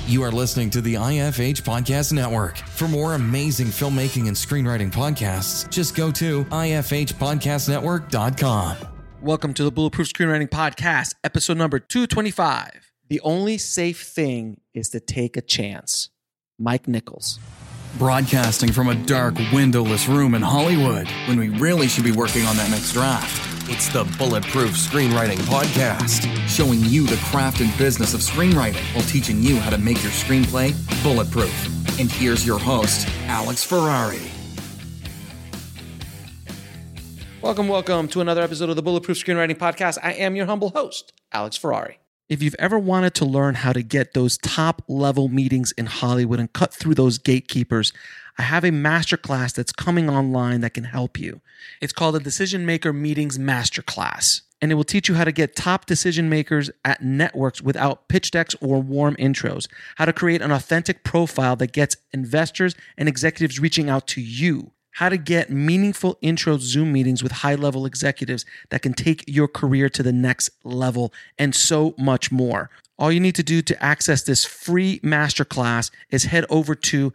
You are listening to the IFH Podcast Network. For more amazing filmmaking and screenwriting podcasts, just go to ifhpodcastnetwork.com. Welcome to the Bulletproof Screenwriting Podcast, episode number 225. The only safe thing is to take a chance. Mike Nichols. Broadcasting from a dark, windowless room in Hollywood when we really should be working on that next draft. It's the Bulletproof Screenwriting Podcast, showing you the craft and business of screenwriting while teaching you how to make your screenplay bulletproof. And here's your host, Alex Ferrari. Welcome to another episode of the Bulletproof Screenwriting Podcast. I am your humble host, Alex Ferrari. If you've ever wanted to learn how to get those top-level meetings in Hollywood and cut through those gatekeepers, I have a masterclass that's coming online that can help you. It's called the Decision Maker Meetings Masterclass, and it will teach you how to get top decision makers at networks without pitch decks or warm intros, how to create an authentic profile that gets investors and executives reaching out to you, how to get meaningful intro Zoom meetings with high-level executives that can take your career to the next level, and so much more. All you need to do to access this free masterclass is head over to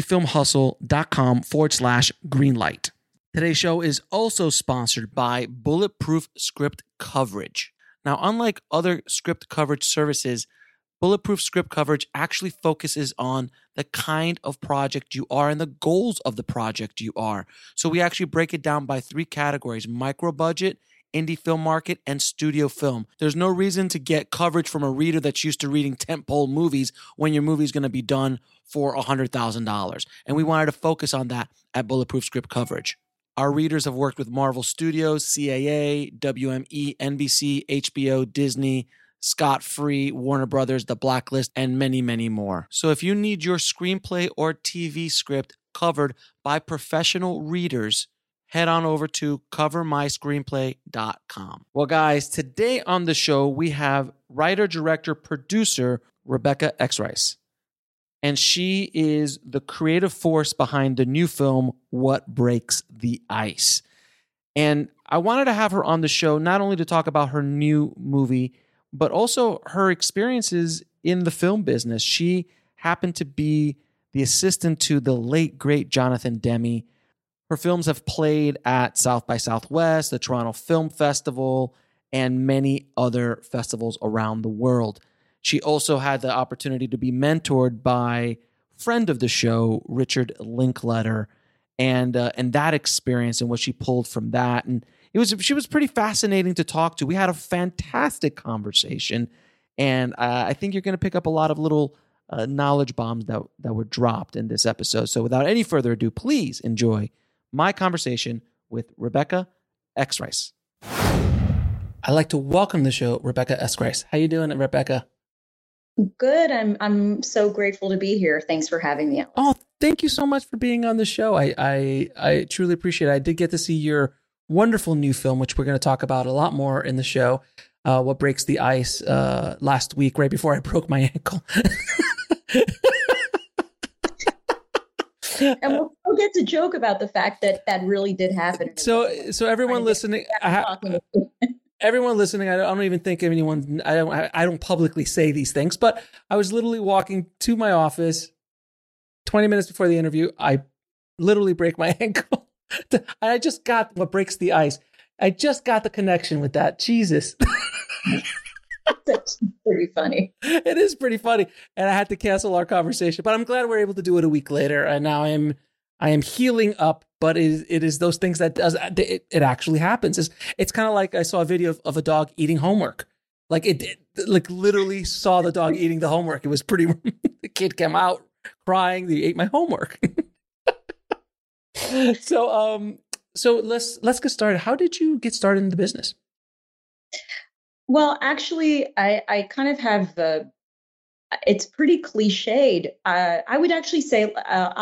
indiefilmhustle.com/greenlight. Today's show is also sponsored by Bulletproof Script Coverage. Now, unlike other script coverage services, Bulletproof Script Coverage actually focuses on the kind of project you are and the goals of the project you are. So we actually break it down by three categories: micro budget, indie film market, and studio film. There's no reason to get coverage from a reader that's used to reading tentpole movies when your movie's going to be done for $100,000. And we wanted to focus on that at Bulletproof Script Coverage. Our readers have worked with Marvel Studios, CAA, WME, NBC, HBO, Disney, Scott Free, Warner Brothers, The Blacklist, and many, many more. So if you need your screenplay or TV script covered by professional readers, head on over to covermyscreenplay.com. Well, guys, today on the show, we have writer, director, producer, Rebecca Exrice. And she is the creative force behind the new film, What Breaks the Ice. And I wanted to have her on the show not only to talk about her new movie, but also her experiences in the film business. She happened to be the assistant to the late, great Jonathan Demme. Her films have played at South by Southwest, the Toronto Film Festival, and many other festivals around the world. She also had the opportunity to be mentored by friend of the show, Richard Linklater, and that experience and what she pulled from that. And she was pretty fascinating to talk to. We had a fantastic conversation, and I think you're going to pick up a lot of little knowledge bombs that were dropped in this episode. So without any further ado, please enjoy my conversation with Rebecca Exrice. I'd like to welcome the show, Rebecca Exrice. How you doing, Rebecca? Good. I'm so grateful to be here. Thanks for having me, Alex. Oh, thank you so much for being on the show. I truly appreciate it. I did get to see your wonderful new film, which we're going to talk about a lot more in the show, What Breaks the Ice, last week, right before I broke my ankle. And we'll get to joke about the fact that really did happen. So everyone listening, everyone listening, I don't even think anyone. I don't publicly say these things, but I was literally walking to my office 20 minutes before the interview. I literally break my ankle. I just got What Breaks the Ice. I just got the connection with that. Jesus. That's pretty funny. It is pretty funny. And I had to cancel our conversation, but I'm glad we're able to do it a week later. And now I am healing up, but it is those things that it actually happens. It's kind of like I saw a video of a dog eating homework. Like like literally saw the dog eating the homework. It was pretty, the kid came out crying. They ate my homework. So let's get started. How did you get started in the business? Well, actually, I kind of have it's pretty cliched. I would actually say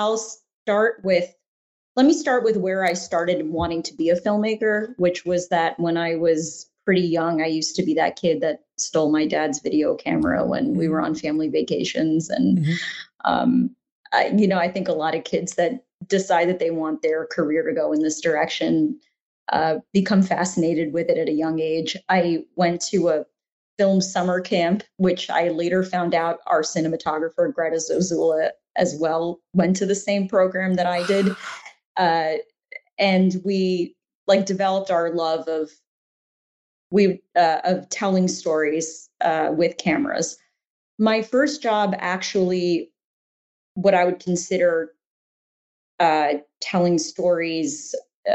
let me start with where I started wanting to be a filmmaker, which was that when I was pretty young, I used to be that kid that stole my dad's video camera when we were on family vacations. And, I think a lot of kids that decide that they want their career to go in this direction become fascinated with it at a young age. I went to film summer camp, which I later found out our cinematographer, Greta Zozula, as well, went to the same program that I did. And we developed our love of telling stories with cameras. My first job, actually, what I would consider telling stories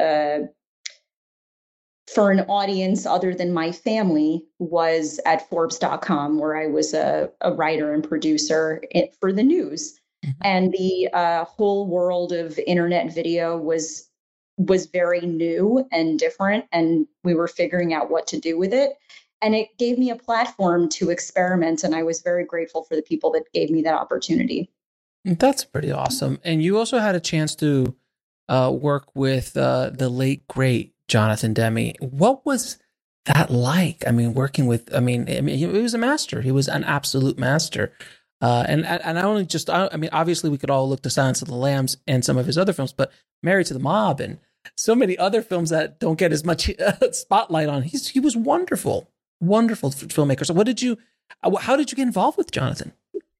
for an audience other than my family, was at Forbes.com, where I was a writer and producer for the news. Mm-hmm. And the whole world of internet video was very new and different, and we were figuring out what to do with it. And it gave me a platform to experiment, and I was very grateful for the people that gave me that opportunity. That's pretty awesome. And you also had a chance to work with the late, great Jonathan Demme. What was that like? I mean, working with, he was a master. He was an absolute master. And obviously we could all look to Silence of the Lambs and some of his other films, but Married to the Mob and so many other films that don't get as much spotlight on. He was wonderful filmmaker. So how did you get involved with Jonathan?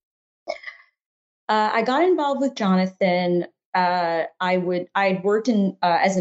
I got involved with Jonathan. I'd worked as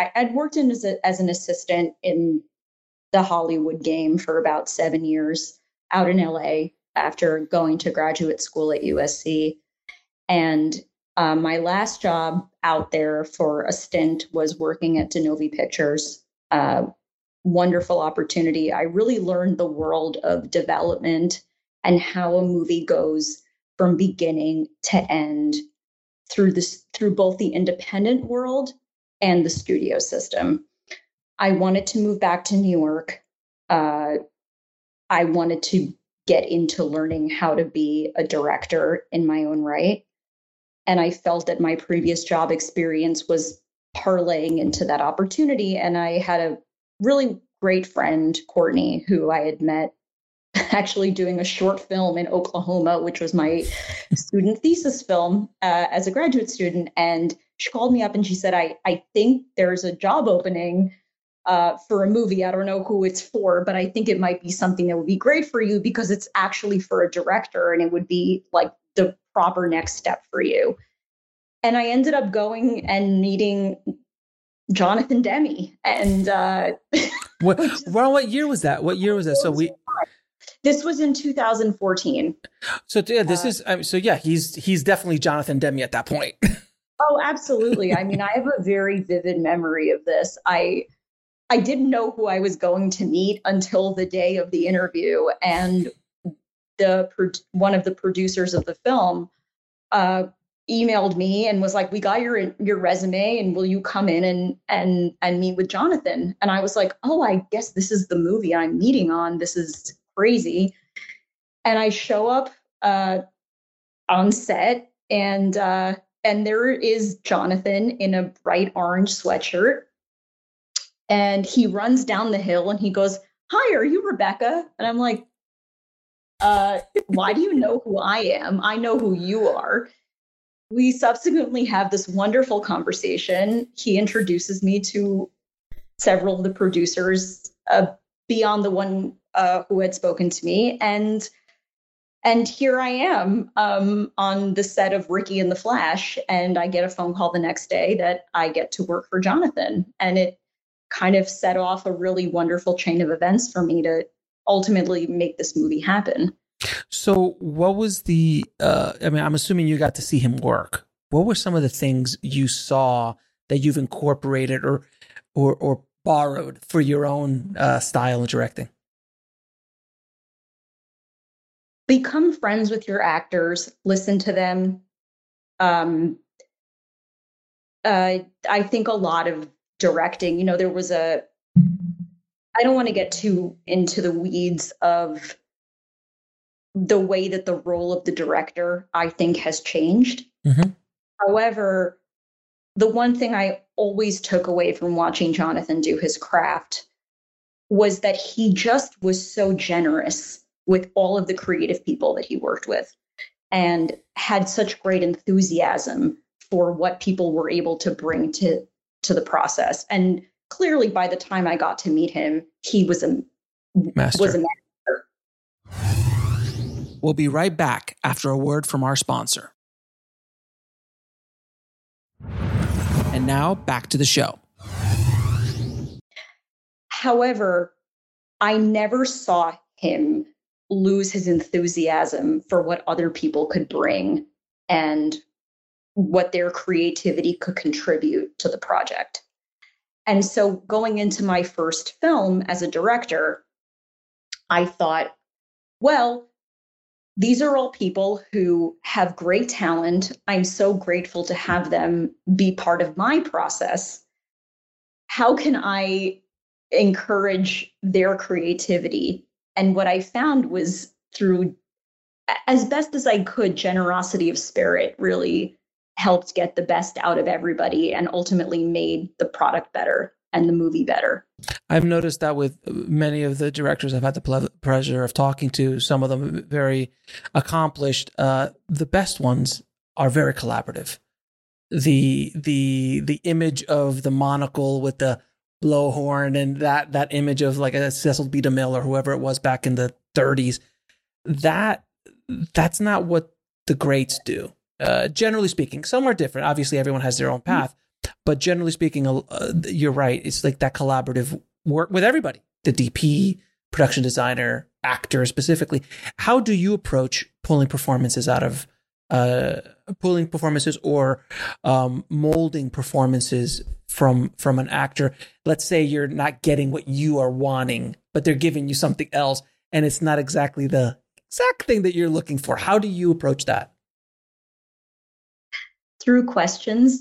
an assistant in the Hollywood game for about 7 years out in LA after going to graduate school at USC. And my last job out there for a stint was working at Denovi Pictures. Wonderful opportunity. I really learned the world of development and how a movie goes from beginning to end through both the independent world and the studio system. I wanted to move back to New York. I wanted to get into learning how to be a director in my own right. And I felt that my previous job experience was parlaying into that opportunity. And I had a really great friend, Courtney, who I had met actually doing a short film in Oklahoma, which was my student thesis film as a graduate student. And she called me up and she said, I think there's a job opening for a movie. I don't know who it's for, but I think it might be something that would be great for you because it's actually for a director and it would be like the proper next step for you. And I ended up going and meeting Jonathan Demme. And what year was that? What year was that? This was in 2014. So yeah, he's definitely Jonathan Demme at that point. Oh, absolutely. I mean, I have a very vivid memory of this. I didn't know who I was going to meet until the day of the interview, and one of the producers of the film emailed me and was like, "We got your resume, and will you come in and meet with Jonathan?" And I was like, "Oh, I guess this is the movie I'm meeting on. This is crazy." And I show up on set, and there is Jonathan in a bright orange sweatshirt, and he runs down the hill and he goes, "Hi, are you Rebecca?" And I'm like, "Why do you know who I am? I know who you are." We subsequently have this wonderful conversation. He introduces me to several of the producers beyond the one who had spoken to me. And here I am on the set of Ricky and the Flash, and I get a phone call the next day that I get to work for Jonathan. And it kind of set off a really wonderful chain of events for me to ultimately make this movie happen. So what was I'm assuming you got to see him work. What were some of the things you saw that you've incorporated or borrowed for your own style of directing? Become friends with your actors, listen to them. I think a lot of directing, there was I don't want to get too into the weeds of the way that the role of the director, I think, has changed. Mm-hmm. However, the one thing I always took away from watching Jonathan do his craft was that he just was so generous with all of the creative people that he worked with and had such great enthusiasm for what people were able to bring to the process. And clearly by the time I got to meet him, he was a master. We'll be right back after a word from our sponsor. And now back to the show. However, I never saw him lose his enthusiasm for what other people could bring and what their creativity could contribute to the project. And so going into my first film as a director, I thought, well, these are all people who have great talent. I'm so grateful to have them be part of my process. How can I encourage their creativity? And what I found was through, as best as I could, generosity of spirit really helped get the best out of everybody and ultimately made the product better and the movie better. I've noticed that with many of the directors I've had the pleasure of talking to, some of them very accomplished, the best ones are very collaborative. The image of the monocle with the blowhorn and that image of like a Cecil B. DeMille or whoever it was back in the 30s, that's not what the greats do. Generally speaking, some are different. Obviously, everyone has their own path. But generally speaking, you're right. It's like that collaborative work with everybody, the DP, production designer, actor specifically. How do you approach pulling performances out of or molding performances from an actor? Let's say you're not getting what you are wanting, but they're giving you something else, and it's not exactly the exact thing that you're looking for. How do you approach that? Through questions.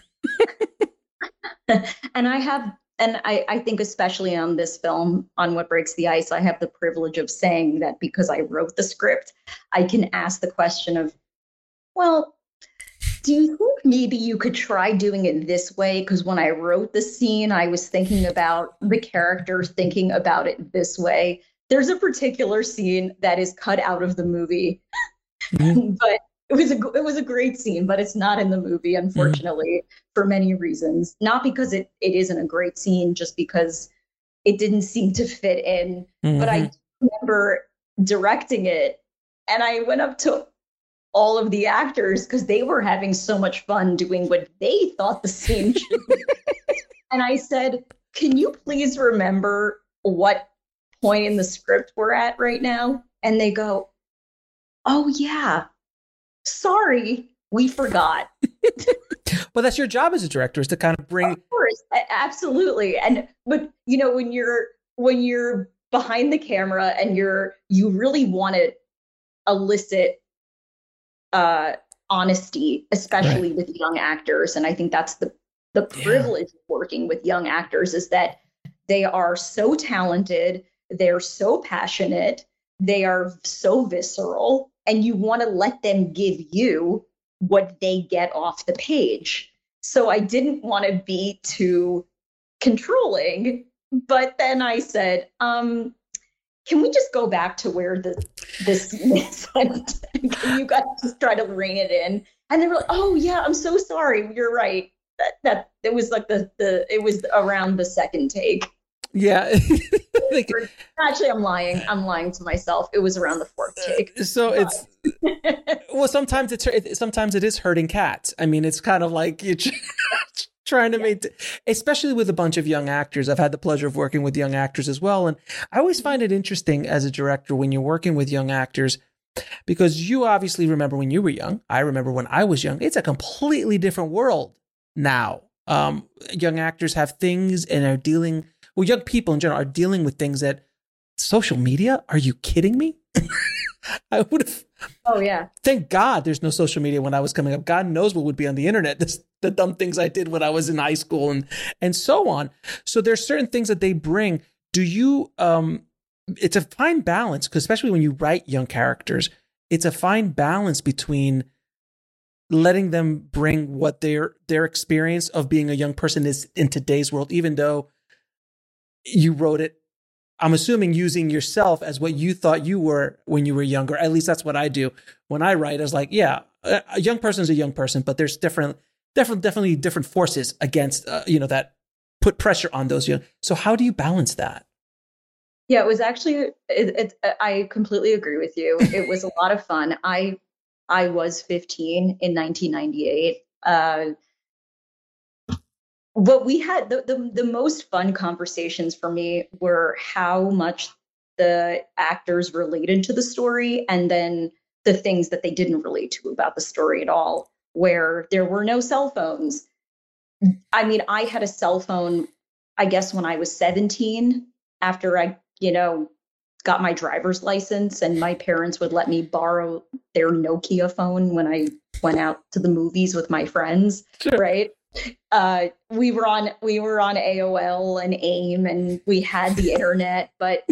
And I think especially on this film, on What Breaks the Ice, I have the privilege of saying that because I wrote the script, I can ask the question of, well, do you think maybe you could try doing it this way? Because when I wrote the scene, I was thinking about the character, thinking about it this way. There's a particular scene that is cut out of the movie, but it was a great scene, but it's not in the movie, unfortunately, for many reasons. Not because it isn't a great scene, just because it didn't seem to fit in. But I remember directing it, and I went up to all of the actors because they were having so much fun doing what they thought the scene should be. And I said, can you please remember what point in the script we're at right now? And they go, oh, yeah. Sorry, we forgot. Well, that's your job as a director, is to kind of bring. Of course, absolutely. But you know, when you're behind the camera and you really want to elicit honesty, especially with young actors, and I think that's the privilege of working with young actors, is that they are so talented, they're so passionate, they are so visceral. And you want to let them give you what they get off the page. So I didn't want to be too controlling, but then I said, can we just go back to where this is? Can you guys just try to rein it in? And they were like, oh yeah, I'm so sorry. You're right. That it was like it was around the second take. Yeah. Actually, I'm lying. I'm lying to myself. It was around the fourth take. So it's well, sometimes it is herding cats. I mean, it's kind of like you're trying to make, especially with a bunch of young actors. I've had the pleasure of working with young actors as well, and I always find it interesting as a director when you're working with young actors, because you obviously remember when you were young. I remember when I was young. It's a completely different world now. Young actors have things and are dealing. Well, young people in general are dealing with things that social media. Are you kidding me? I would have. Oh yeah. Thank God there's no social media when I was coming up. God knows what would be on the internet. The dumb things I did when I was in high school and so on. So there's certain things that they bring. Do you? It's a fine balance, because especially when you write young characters, it's a fine balance between letting them bring what their experience of being a young person is in today's world, even though you wrote it, I'm assuming, using yourself as what you thought you were when you were younger. At least that's what I do when I write. I was like, yeah, a young person is a young person, but there's definitely different forces against, that put pressure on those young. So how do you balance that? Yeah, it was actually, I completely agree with you. It was a lot of fun. I was 15 in 1998. What we had, the most fun conversations for me were how much the actors related to the story, and then the things that they didn't relate to about the story at all, where there were no cell phones. I mean, I had a cell phone, I guess, when I was 17, after I, got my driver's license, and my parents would let me borrow their Nokia phone when I went out to the movies with my friends, Sure. right? We were on AOL and AIM, and we had the internet, but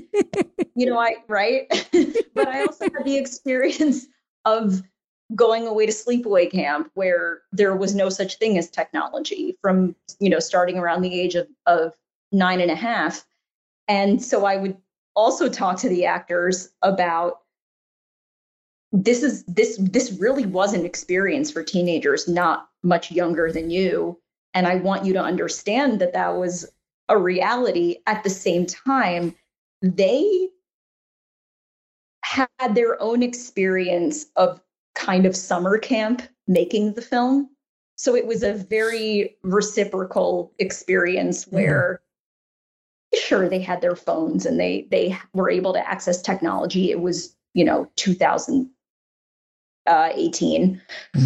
but I also had the experience of going away to sleepaway camp, where there was no such thing as technology, from starting around the age of 9.5. And so I would also talk to the actors about this really was an experience for teenagers not much younger than you, and I want you to understand that was a reality. At the same time, they had their own experience of kind of summer camp making the film, so it was a very reciprocal experience where sure, they had their phones and they were able to access technology. It was 2018.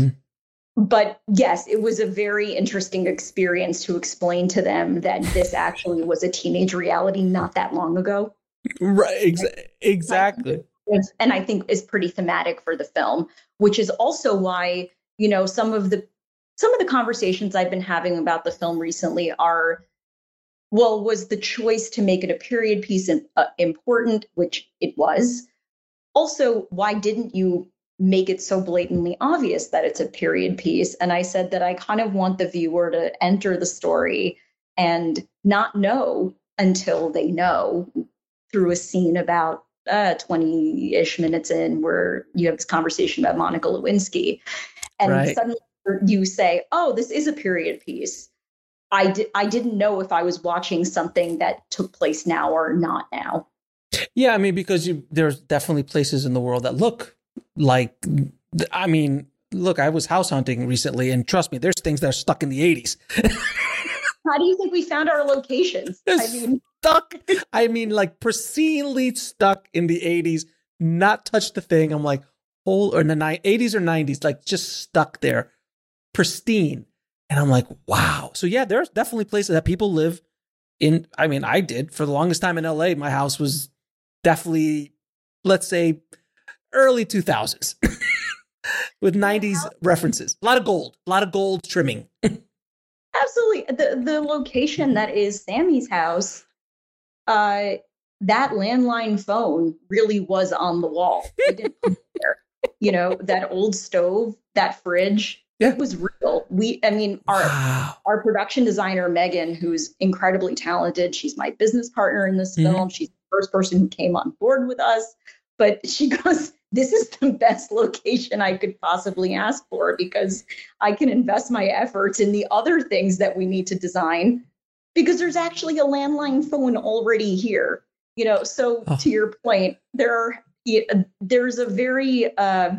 But yes, it was a very interesting experience to explain to them that this actually was a teenage reality not that long ago. Right, exactly. And I think is pretty thematic for the film, which is also why, some of the conversations I've been having about the film recently are, well, was the choice to make it a period piece important, which it was. Also, why didn't you make it so blatantly obvious that it's a period piece? And I said that I kind of want the viewer to enter the story and not know until they know, through a scene about 20-ish minutes in, where you have this conversation about Monica Lewinsky. And suddenly you say, oh, this is a period piece. I didn't know if I was watching something that took place now or not now. Yeah, I mean, because there's definitely places in the world that look like, I mean, look, I was house hunting recently, and trust me, there's things that are stuck in the 80s. How do you think we found our locations? Stuck. I mean, like pristinely stuck in the 80s, not touched the thing. I'm like, or in the 80s or 90s, like just stuck there, pristine. And I'm like, wow. So yeah, there's definitely places that people live in. I mean, I did for the longest time in LA. My house was definitely, let's say, early 2000s with 90s references. A lot of gold trimming. Absolutely. The location that is Sammy's house, that landline phone really was on the wall. They didn't put it there. That old stove, that fridge. Yeah. It was real. Our production designer, Megan, who's incredibly talented, she's my business partner in this film. She's the first person who came on board with us. But she goes, this is the best location I could possibly ask for, because I can invest my efforts in the other things that we need to design, because there's actually a landline phone already here. So to your point, there's a very...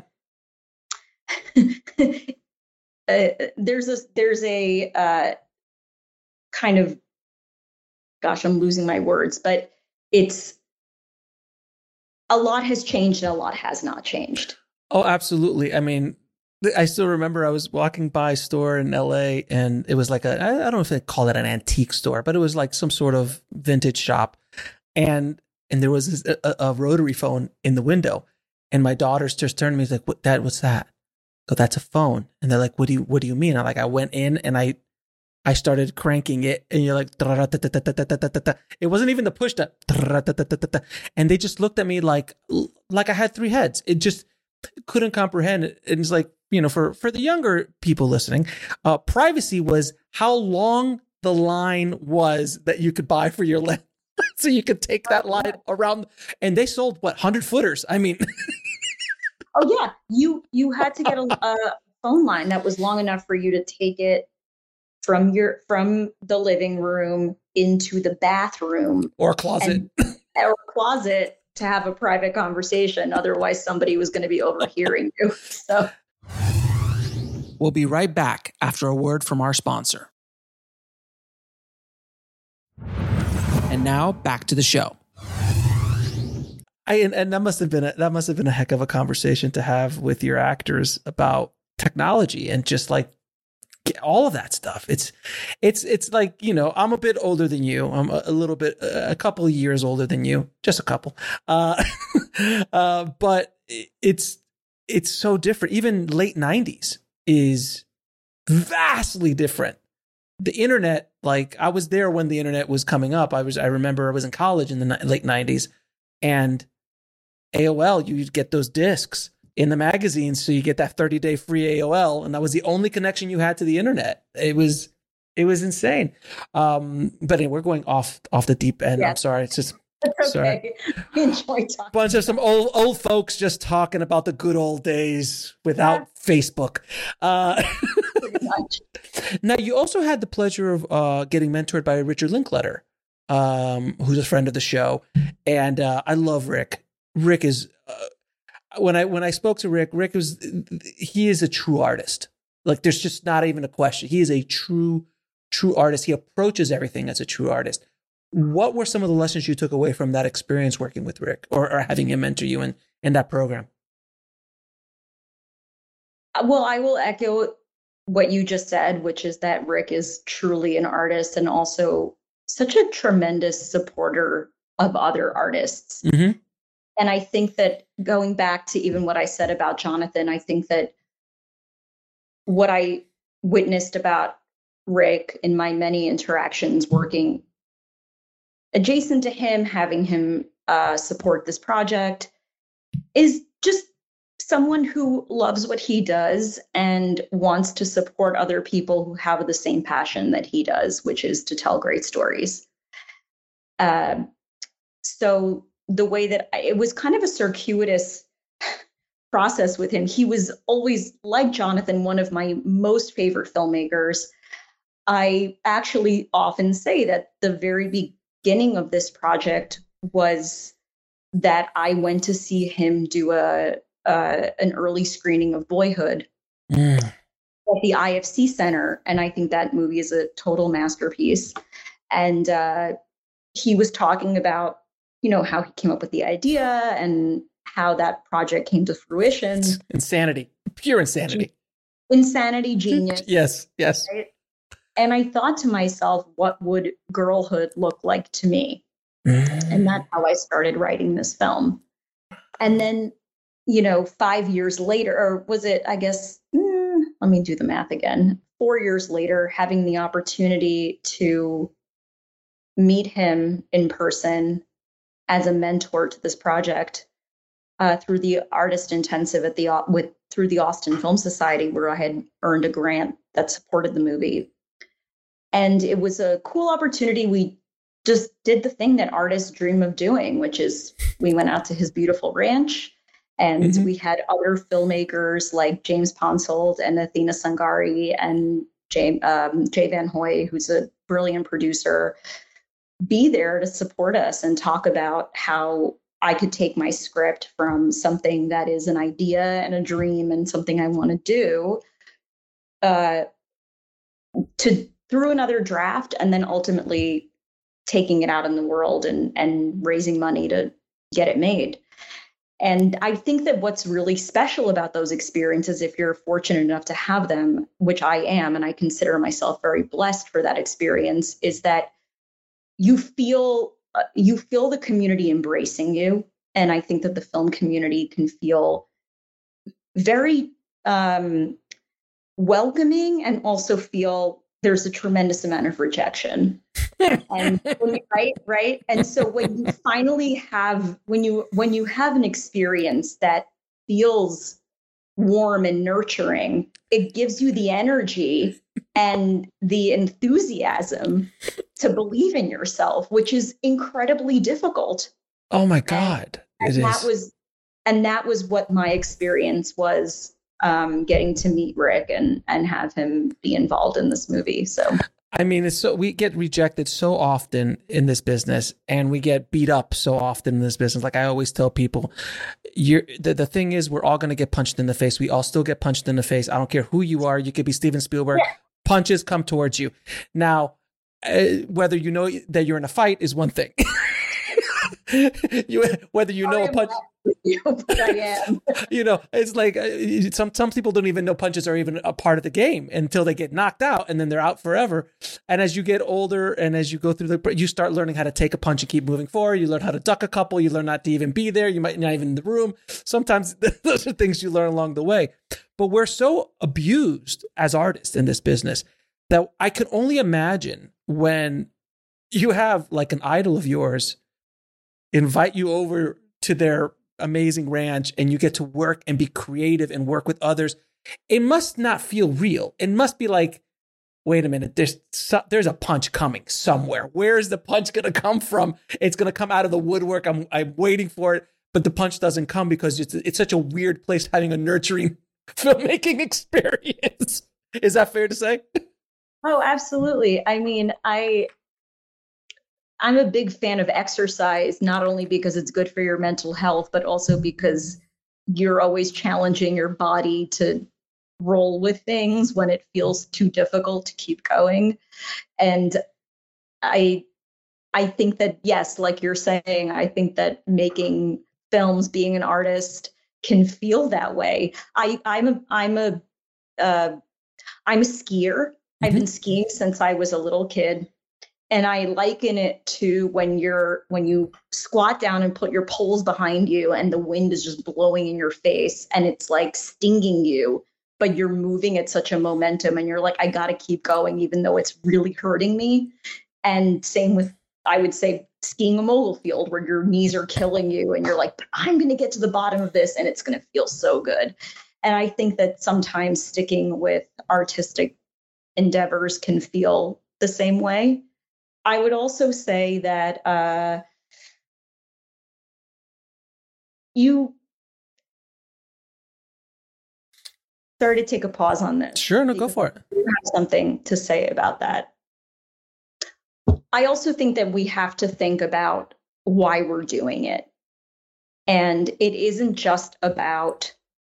there's a kind of, gosh, I'm losing my words, but it's a lot has changed and a lot has not changed. Oh, absolutely. I mean, I still remember I was walking by a store in LA, and it was like I don't know if they call it an antique store, but it was like some sort of vintage shop. And there was a rotary phone in the window, and my daughters just turned to me, like, "What, Dad, what's that?" Go, "That's a phone." And they're like, what do you mean? I'm like, I went in and I started cranking it, and you're like, it wasn't even the push that, and they just looked at me like I had three heads. It just couldn't comprehend it. And it's like, for the younger people listening, privacy was how long the line was that you could buy for your land. So you could take that line around, and they sold 100 footers. I mean, oh yeah, you had to get a phone line that was long enough for you to take it from the living room into the bathroom or closet. or closet to have a private conversation. Otherwise, somebody was going to be overhearing you. So we'll be right back after a word from our sponsor. And now back to the show. And that must have been a heck of a conversation to have with your actors about technology and just like all of that stuff. It's like, you know, I'm a bit older than you. I'm a couple of years older than you, just a couple. But it's so different. Even late 90s is vastly different. The internet, like I was there when the internet was coming up. I remember I was in college in the late 90s, and AOL, you'd get those discs in the magazines, so you get that 30-day free AOL, and that was the only connection you had to the internet. It was insane. But anyway, we're going off the deep end. Yeah. I'm sorry. It's just it's okay. We enjoy talking. Bunch of some old folks just talking about the good old days without Facebook. Pretty much. Now, you also had the pleasure of getting mentored by Richard Linklater, who's a friend of the show, and I love Rick. Rick is when I spoke to Rick he is a true artist. Like there's just not even a question. He is a true artist. He approaches everything as a true artist. What were some of the lessons you took away from that experience working with Rick or having him mentor you in that program? Well, I will echo what you just said, which is that Rick is truly an artist and also such a tremendous supporter of other artists. Mm-hmm. And I think that going back to even what I said about Jonathan, I think that what I witnessed about Rick in my many interactions working adjacent to him, having him support this project, is just someone who loves what he does and wants to support other people who have the same passion that he does, which is to tell great stories. So the way that it was kind of a circuitous process with him. He was always, like Jonathan, one of my most favorite filmmakers. I actually often say that the very beginning of this project was that I went to see him do an early screening of Boyhood at the IFC Center, and I think that movie is a total masterpiece. And he was talking about, you know, how he came up with the idea and how that project came to fruition. It's insanity, pure insanity. Insanity, genius. Yes. Right? And I thought to myself, what would girlhood look like to me? And that's how I started writing this film. And then, you know, 5 years later, or was it, I guess, let me do the math again. 4 years later, having the opportunity to meet him in person as a mentor to this project through the Artist Intensive through the Austin Film Society, where I had earned a grant that supported the movie. And it was a cool opportunity. We just did the thing that artists dream of doing, which is we went out to his beautiful ranch, and we had other filmmakers like James Ponsoldt and Athena Sangari and Jay Van Hoy, who's a brilliant producer, be there to support us and talk about how I could take my script from something that is an idea and a dream and something I want to do through another draft, and then ultimately taking it out in the world and raising money to get it made. And I think that what's really special about those experiences, if you're fortunate enough to have them, which I am, and I consider myself very blessed for that experience, is that you feel the community embracing you. And I think that the film community can feel very welcoming, and also feel there's a tremendous amount of rejection. And right. And so when you finally have, when you have an experience that feels warm and nurturing, it gives you the energy and the enthusiasm to believe in yourself, which is incredibly difficult. Oh my God. That was what my experience was, getting to meet Rick and have him be involved in this movie. So I mean, we get rejected so often in this business, and we get beat up so often in this business. Like I always tell people, the thing is, we're all going to get punched in the face. We all still get punched in the face. I don't care who you are. You could be Steven Spielberg. Yeah. Punches come towards you. Now, whether you know that you're in a fight is one thing. Whether you know a punch. But I am. It's like some people don't even know punches are even a part of the game until they get knocked out, and then they're out forever. And as you get older and as you go through you start learning how to take a punch and keep moving forward. You learn how to duck a couple. You learn not to even be there. You might not even in the room. Sometimes those are things you learn along the way. But we're so abused as artists in this business that I can only imagine when you have like an idol of yours invite you over to their amazing ranch and you get to work and be creative and work with others. It must not feel real. It must be like, wait a minute, there's a punch coming somewhere. Where is the punch going to come from? It's going to come out of the woodwork. I'm waiting for it, but the punch doesn't come because it's such a weird place having a nurturing filmmaking experience. Is that fair to say? Oh, absolutely. I mean, I'm a big fan of exercise, not only because it's good for your mental health, but also because you're always challenging your body to roll with things when it feels too difficult to keep going. And I think that, yes, like you're saying, I think that making films, being an artist can feel that way. I'm a skier. I've been skiing since I was a little kid. And I liken it to when you squat down and put your poles behind you and the wind is just blowing in your face and it's like stinging you, but you're moving at such a momentum and you're like, I got to keep going, even though it's really hurting me. And same with, I would say, skiing a mogul field where your knees are killing you and you're like, I'm going to get to the bottom of this and it's going to feel so good. And I think that sometimes sticking with artistic endeavors can feel the same way. I would also say that sorry to take a pause on this. Sure, no, go for it. I have something to say about that. I also think that we have to think about why we're doing it. And it isn't just about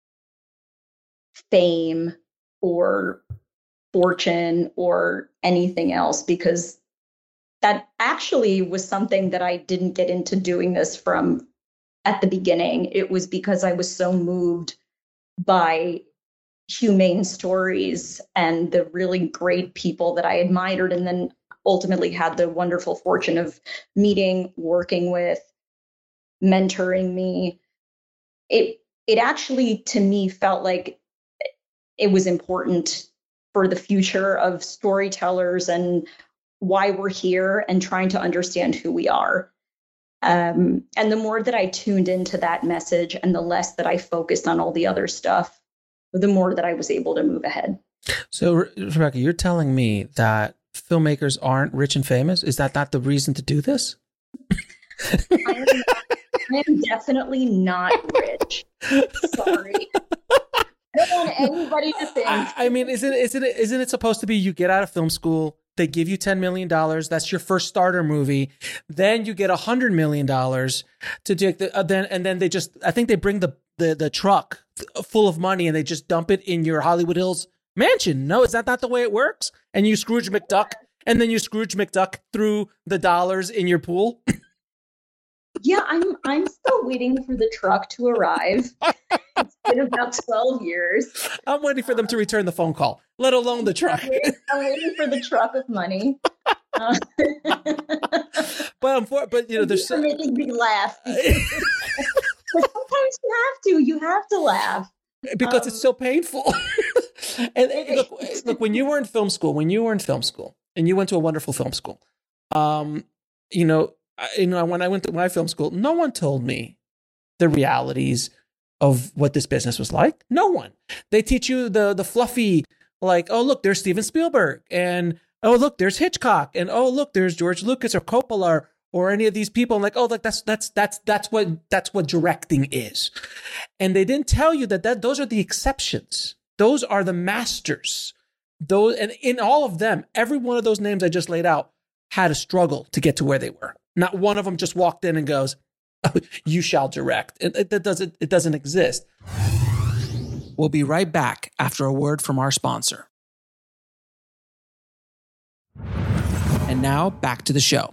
fame or fortune or anything else, because that actually was something that I didn't get into doing this from at the beginning. It was because I was so moved by humane stories and the really great people that I admired, and then ultimately had the wonderful fortune of meeting, working with, mentoring me. It actually, to me, felt like it was important for the future of storytellers and why we're here and trying to understand who we are. And the more that I tuned into that message and the less that I focused on all the other stuff, the more that I was able to move ahead. So, Rebecca, you're telling me that filmmakers aren't rich and famous? Is that not the reason to do this? I am definitely not rich. Sorry. I don't want anybody to think. I mean, isn't it supposed to be you get out of film school, they give you $10 million. That's your first starter movie. Then you get $100 million to do then they just, I think they bring the truck full of money and they just dump it in your Hollywood Hills mansion. No, is that not the way it works? And you Scrooge McDuck, and then you Scrooge McDuck through the dollars in your pool. Yeah, I'm still waiting for the truck to arrive. It's been about 12 years. I'm waiting for them to return the phone call, let alone the truck. I'm waiting for the truck of money. But you know, there's You're making me laugh. But sometimes you have to laugh because it's so painful. And look, when you were in film school, and you went to a wonderful film school, when I went to my film school, no one told me the realities of what this business was like. No one. They teach you the fluffy, like, oh, look, there's Steven Spielberg, and oh, look, there's Hitchcock, and oh, look, there's George Lucas or Coppola or any of these people. I'm like, oh, like that's what directing is. And they didn't tell you that those are the exceptions. Those are the masters. those, and in all of them, every one of those names I just laid out had a struggle to get to where they were. Not one of them just walked in and goes, oh, you shall direct. It doesn't exist. We'll be right back after a word from our sponsor. And now back to the show.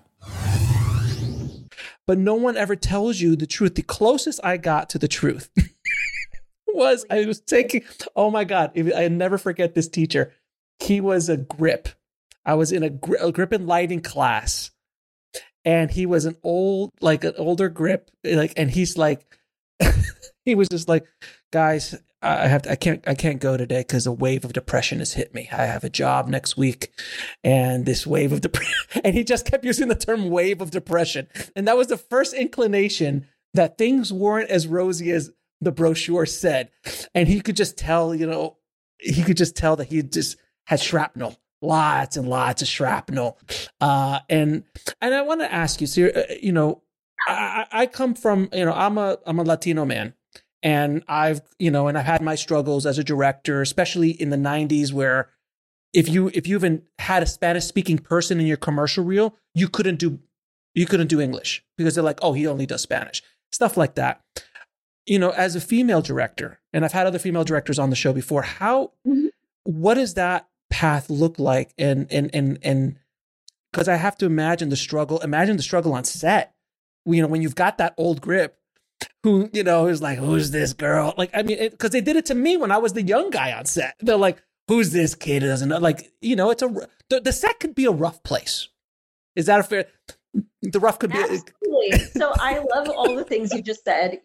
But no one ever tells you the truth. The closest I got to the truth was I was taking, oh my God, I never forget this teacher. He was a grip. I was in a grip and lighting class, and he was an older grip, and he's like, he was just like, guys, I can't go today because a wave of depression has hit me. I have a job next week, and this wave of depression, and he just kept using the term wave of depression. And that was the first inclination that things weren't as rosy as the brochure said. And he could just tell, that he just had shrapnel, lots and lots of shrapnel. And I want to ask you, so, I come from, I'm a Latino man. And I've had my struggles as a director, especially in the 90s, where if you even had a Spanish speaking person in your commercial reel, you couldn't do English because they're like, oh, he only does Spanish, stuff like that. As a female director, and I've had other female directors on the show before, what does that path look like? And because I have to imagine the struggle on set, when you've got that old grip, who, who's like, who's this girl? Like, I mean, because they did it to me when I was the young guy on set. They're like, who's this kid? Who doesn't know? Like, the set could be a rough place. Is that a fair? The rough could be. Absolutely. So I love all the things you just said.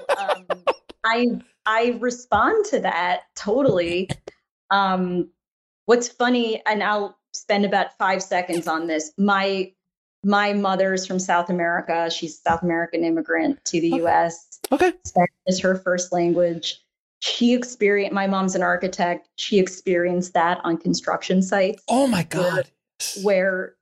I respond to that totally. What's funny, and I'll spend about 5 seconds on this. My mother's from South America. She's a South American immigrant to the U.S. Okay. Spanish is her first language. My mom's an architect. She experienced that on construction sites. Oh my God. Where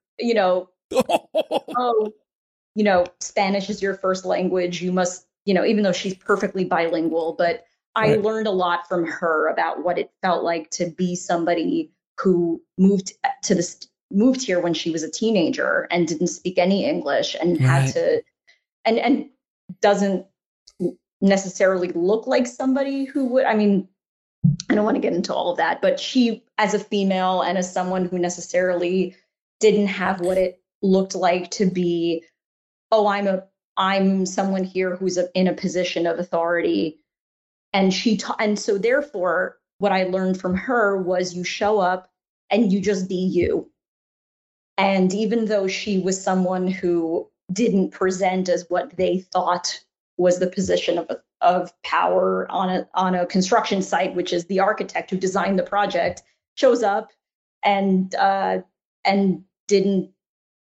Spanish is your first language. You must, even though she's perfectly bilingual, but I learned a lot from her about what it felt like to be somebody who moved here when she was a teenager and didn't speak any English and had to, and doesn't necessarily look like somebody who would, I mean, I don't want to get into all of that, but she, as a female and as someone who necessarily didn't have what it looked like to be, I'm someone here who's in a position of authority. And and so therefore what I learned from her was you show up and you just be you. And even though she was someone who didn't present as what they thought was the position of power on a construction site, which is the architect who designed the project, shows up and didn't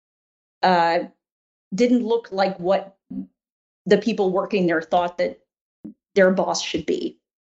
look like what the people working there thought that their boss should be.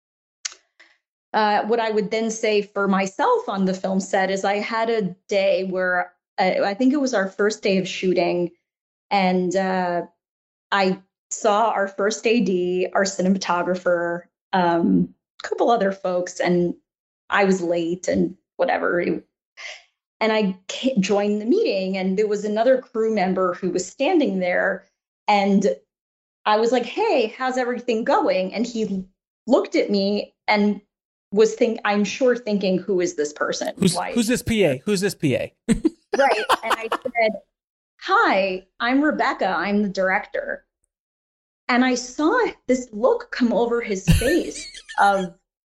What I would then say for myself on the film set is I had a day where I think it was our first day of shooting, and I saw our first AD, our cinematographer, a couple other folks, and I was late and whatever. And I joined the meeting, and there was another crew member who was standing there, and I was like, "Hey, how's everything going?" And he looked at me and was I'm sure thinking, "Who is this person? Who's this PA? Who's this PA?" Right. And I said, "Hi, I'm Rebecca. I'm the director." And I saw this look come over his face of,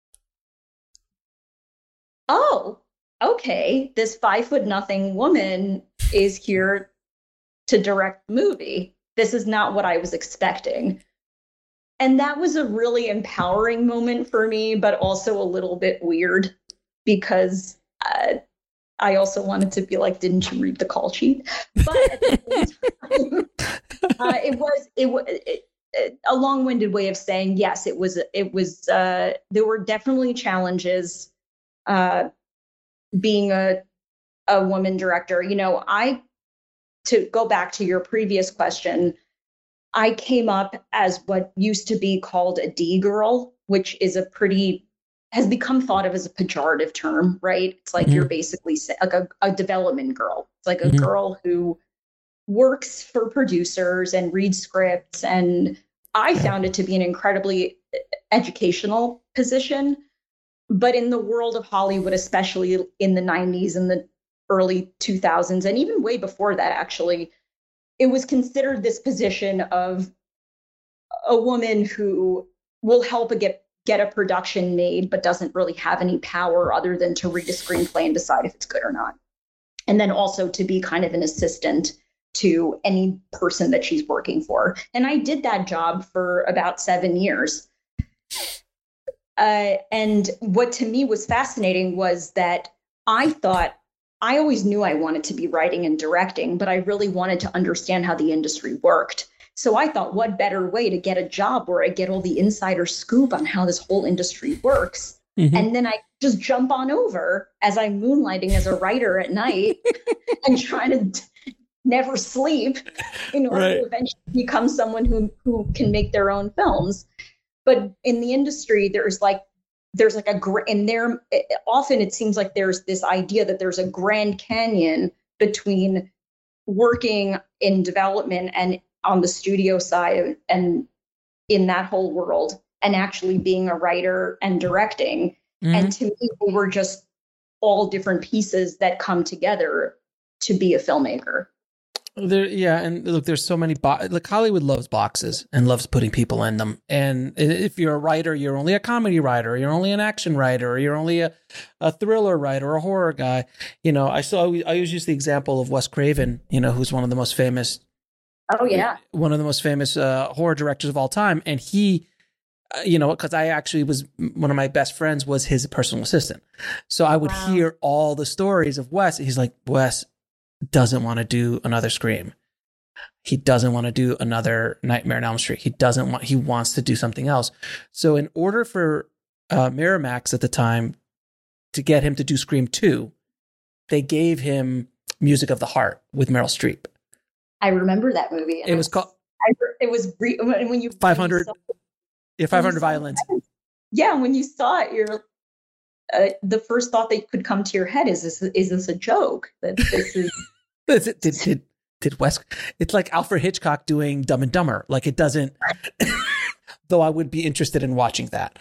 oh, okay, this 5'0" woman is here to direct the movie. This is not what I was expecting. And that was a really empowering moment for me, but also a little bit weird because I also wanted to be like, didn't you read the call sheet? But at the same time, it was a long-winded way of saying, yes, it was, there were definitely challenges being a woman director. To go back to your previous question, I came up as what used to be called a D girl, which is a pretty has become thought of as a pejorative term, right? It's like you're basically like a development girl. It's like a girl who works for producers and reads scripts. And I found it to be an incredibly educational position. But in the world of Hollywood, especially in the 90s and the early 2000s, and even way before that, actually, it was considered this position of a woman who will help get a production made, but doesn't really have any power other than to read a screenplay and decide if it's good or not. And then also to be kind of an assistant to any person that she's working for. And I did that job for about 7 years. And what to me was fascinating was that I always knew I wanted to be writing and directing, but I really wanted to understand how the industry worked. So I thought, what better way to get a job where I get all the insider scoop on how this whole industry works? And then I just jump on over as I'm moonlighting as a writer at night and trying to never sleep in order to eventually become someone who can make their own films. But in the industry, there's like often it seems like there's this idea that there's a Grand Canyon between working in development and on the studio side and in that whole world and actually being a writer and directing. And to me, they were just all different pieces that come together to be a filmmaker. And look, there's so many like Hollywood loves boxes and loves putting people in them. And if you're a writer, you're only a comedy writer, or you're only an action writer, or you're only a thriller writer or a horror guy. You know, I always use the example of Wes Craven, you know, who's one of the most famous. Oh yeah, one of the most famous horror directors of all time, and he. You know, because I actually was one of my best friends was his personal assistant. So I would hear all the stories of Wes. He's like, Wes doesn't want to do another Scream. He doesn't want to do another Nightmare on Elm Street. He wants to do something else. So in order for Miramax at the time to get him to do Scream 2, they gave him Music of the Heart with Meryl Streep. I remember that movie. It was called... when you... 500... Yeah, 500 Violins. Yeah, when you saw it, you're the first thought that could come to your head is this a joke? That this is did Wes? It's like Alfred Hitchcock doing Dumb and Dumber. Like it doesn't. Though I would be interested in watching that.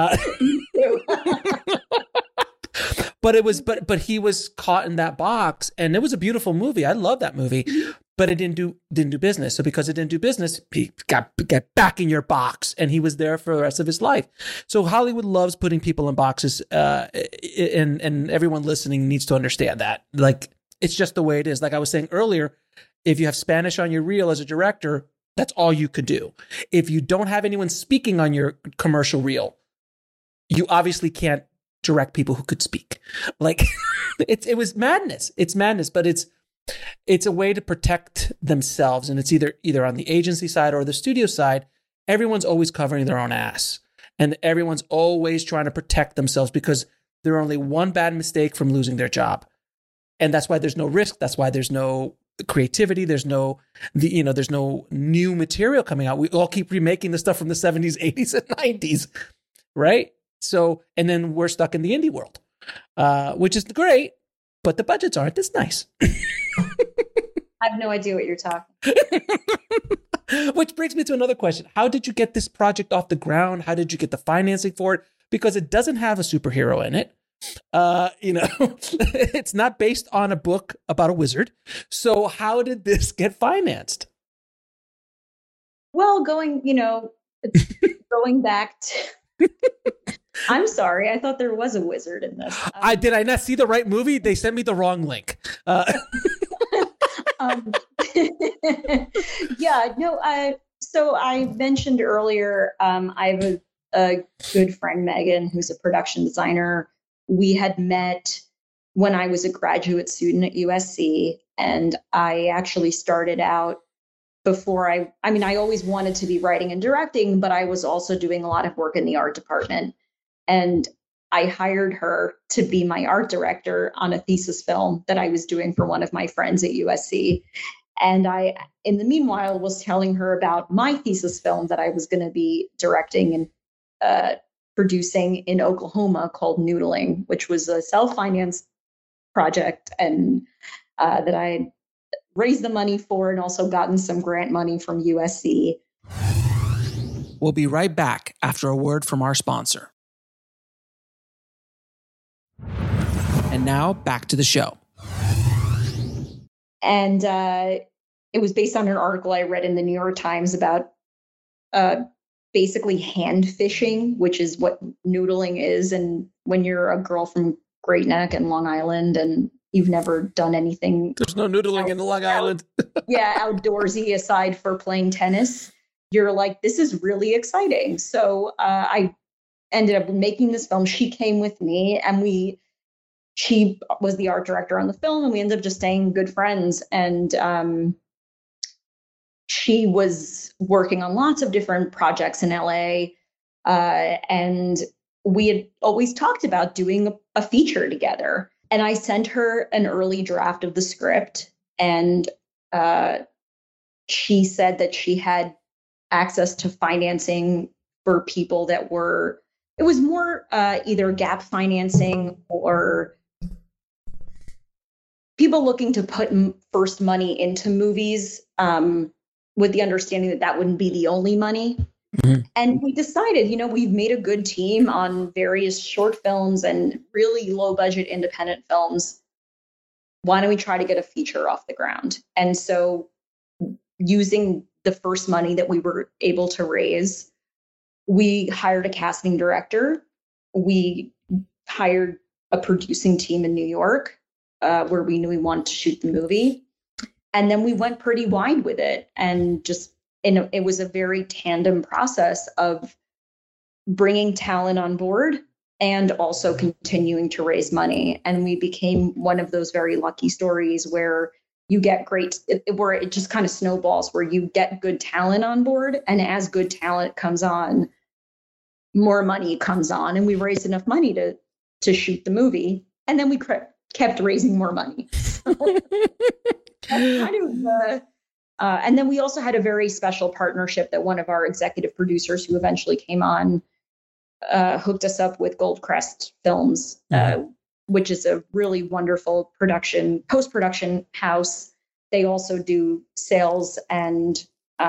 But he was caught in that box, and it was a beautiful movie. I love that movie. But it didn't do business. So because it didn't do business, he got back in your box, and he was there for the rest of his life. So Hollywood loves putting people in boxes, and everyone listening needs to understand that. Like, it's just the way it is. Like I was saying earlier, if you have Spanish on your reel as a director, that's all you could do. If you don't have anyone speaking on your commercial reel, you obviously can't direct people who could speak. Like, it was madness. It's madness, but it's a way to protect themselves, and it's either on the agency side or the studio side. Everyone's always covering their own ass, and everyone's always trying to protect themselves because they're only one bad mistake from losing their job. And that's why there's no risk. That's why there's no creativity. There's no new material coming out. We all keep remaking the stuff from the 70s, 80s, and 90s, right? So, and then we're stuck in the indie world, which is great, but the budgets aren't this nice. I have no idea what you're talking. Which brings me to another question. How did you get this project off the ground? How did you get the financing for it? Because it doesn't have a superhero in it. It's not based on a book about a wizard. So how did this get financed? Well, going back to... I'm sorry. I thought there was a wizard in this. Did I not see the right movie? They sent me the wrong link. So I mentioned earlier, I have a good friend, Megan, who's a production designer. We had met when I was a graduate student at USC, and I actually started out before I always wanted to be writing and directing, but I was also doing a lot of work in the art department. And I hired her to be my art director on a thesis film that I was doing for one of my friends at USC. And I, in the meanwhile, was telling her about my thesis film that I was going to be directing and producing in Oklahoma called Noodling, which was a self-financed project, and that I had raised the money for and also gotten some grant money from USC. We'll be right back after a word from our sponsor. And now back to the show. And it was based on an article I read in the New York Times about basically hand fishing, which is what noodling is. And when you're a girl from Great Neck and Long Island and you've never done anything. There's no noodling in Long Island. Outdoorsy aside for playing tennis, you're like, this is really exciting. So I ended up making this film. She came with me, and she was the art director on the film, and we ended up just staying good friends. And she was working on lots of different projects in LA. And we had always talked about doing a feature together. And I sent her an early draft of the script, and she said that she had access to financing for people that it was more either gap financing or people looking to put first money into movies with the understanding that wouldn't be the only money. Mm-hmm. And we decided, we've made a good team on various short films and really low budget independent films. Why don't we try to get a feature off the ground? And so using the first money that we were able to raise, we hired a casting director. We hired a producing team in New York, where we knew we wanted to shoot the movie. And then we went pretty wide with it, and it was a very tandem process of bringing talent on board and also continuing to raise money. And we became one of those very lucky stories where you get where it just kind of snowballs, where you get good talent on board. And as good talent comes on, more money comes on, and we raised enough money to shoot the movie. And then we kept raising more money. That's kind of and then we also had a very special partnership that one of our executive producers who eventually came on hooked us up with Goldcrest Films, which is a really wonderful post-production house. They also do sales and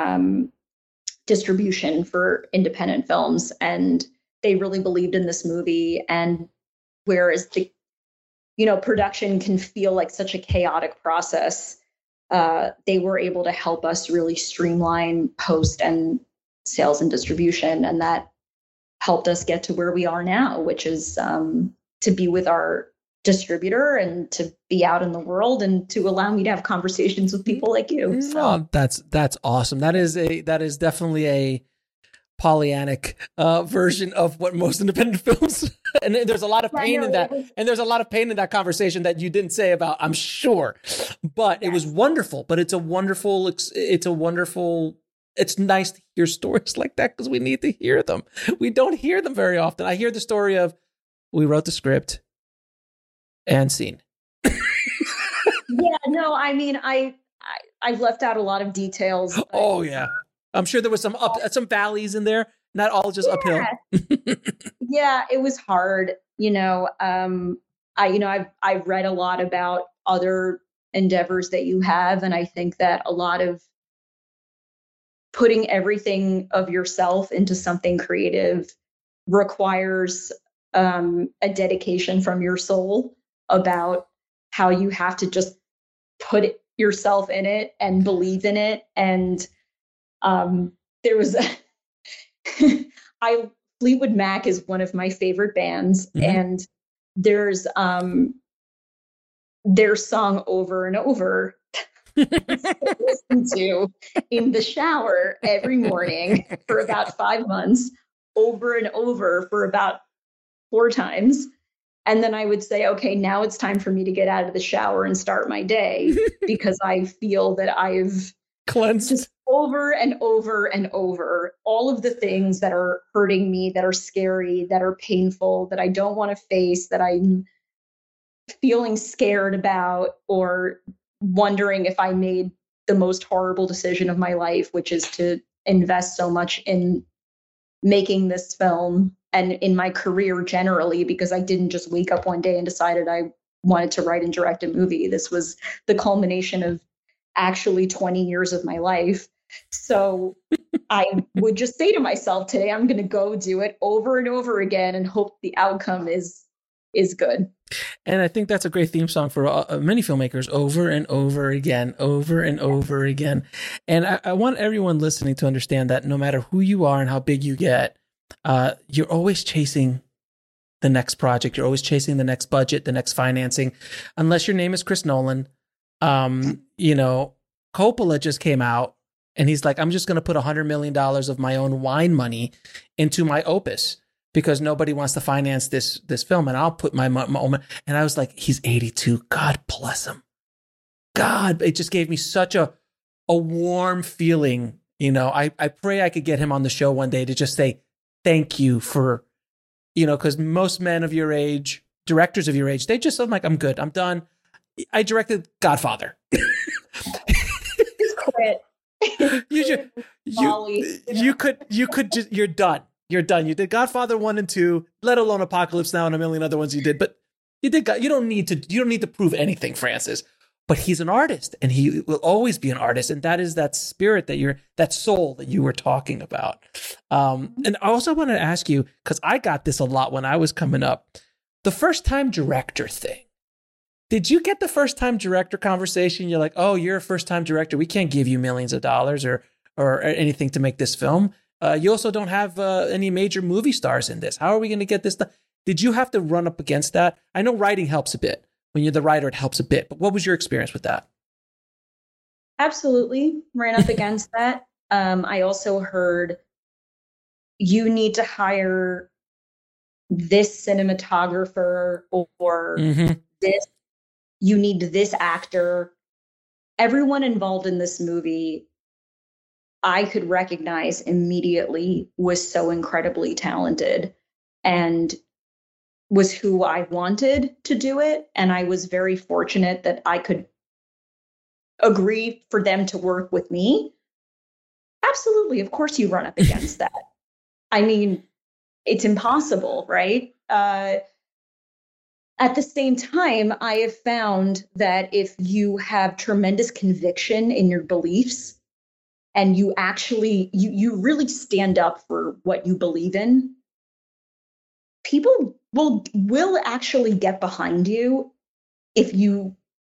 distribution for independent films. And they really believed in this movie. And whereas production can feel like such a chaotic process, they were able to help us really streamline post and sales and distribution. And that helped us get to where we are now, which is to be with our distributor and to be out in the world and to allow me to have conversations with people like you. So. Oh, that's awesome. That is definitely a Pollyannic version of what most independent films, and there's a lot of pain in that, and there's a lot of pain in that conversation that you didn't say about, I'm sure, but It was wonderful. But it's nice to hear stories like that, because we need to hear them. We don't hear them very often. I hear the story of, we wrote the script and scene. Yeah, no, I mean, I've left out a lot of details. Oh yeah. I'm sure there was some valleys in there, not all just uphill. Yeah, it was hard. I've read a lot about other endeavors that you have, and I think that a lot of putting everything of yourself into something creative requires a dedication from your soul about how you have to just put yourself in it and believe in it. And there was Fleetwood Mac is one of my favorite bands, and there's their song Over and Over listen to in the shower every morning for about 5 months, over and over for about 4 times. And then I would say, okay, now it's time for me to get out of the shower and start my day, because I feel that I've cleansed just over and over and over all of the things that are hurting me, that are scary, that are painful, that I don't want to face, that I'm feeling scared about, or wondering if I made the most horrible decision of my life, which is to invest so much in making this film and in my career generally, because I didn't just wake up one day and decided I wanted to write and direct a movie. This was the culmination of actually 20 years of my life. So I would just say to myself today, I'm going to go do it over and over again and hope the outcome is good. And I think that's a great theme song for many filmmakers, over and over again, over and over again. And I want everyone listening to understand that no matter who you are and how big you get, you're always chasing the next project. You're always chasing the next budget, the next financing, unless your name is Chris Nolan. Coppola just came out and he's like, I'm just going to put $100 million of my own wine money into my opus because nobody wants to finance this film. And I'll put my own. And I was like, he's 82. God bless him. God, it just gave me such a warm feeling. I pray I could get him on the show one day to just say, thank you for, because most men of your age, directors of your age, they just, I'm like, I'm good. I'm done. I directed Godfather. Quit. You could just, you're done. You're done. You did Godfather 1 and 2, let alone Apocalypse Now and a million other ones you did, but you don't need to prove anything, Francis. But he's an artist and he will always be an artist. And that is that spirit that soul that you were talking about. And I also want to ask you, because I got this a lot when I was coming up, the first time director thing. Did you get the first time director conversation? You're like, oh, you're a first time director. We can't give you millions of dollars or anything to make this film. You also don't have any major movie stars in this. How are we going to get this done? Did you have to run up against that? I know writing helps a bit. When you're the writer, it helps a bit. But what was your experience with that? Absolutely ran up against that. I also heard you need to hire this cinematographer or this. You need this actor. Everyone involved in this movie, I could recognize immediately was so incredibly talented and was who I wanted to do it. And I was very fortunate that I could agree for them to work with me. Absolutely. Of course you run up against that. I mean, it's impossible, right? At the same time, I have found that if you have tremendous conviction in your beliefs and you actually, you really stand up for what you believe in, people will actually get behind you if you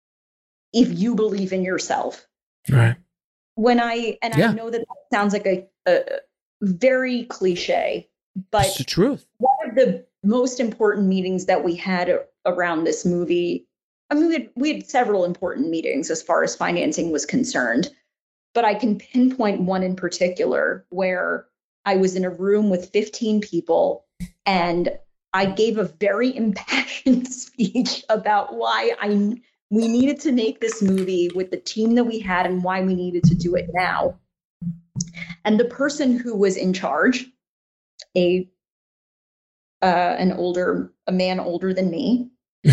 believe in yourself. Right. I know that sounds like a very cliche, but it's the truth. One of the most important meetings that we had around this movie, I mean, we had several important meetings as far as financing was concerned, but I can pinpoint one in particular where I was in a room with 15 people and I gave a very impassioned speech about why we needed to make this movie with the team that we had and why we needed to do it now. And the person who was in charge, a man older than me,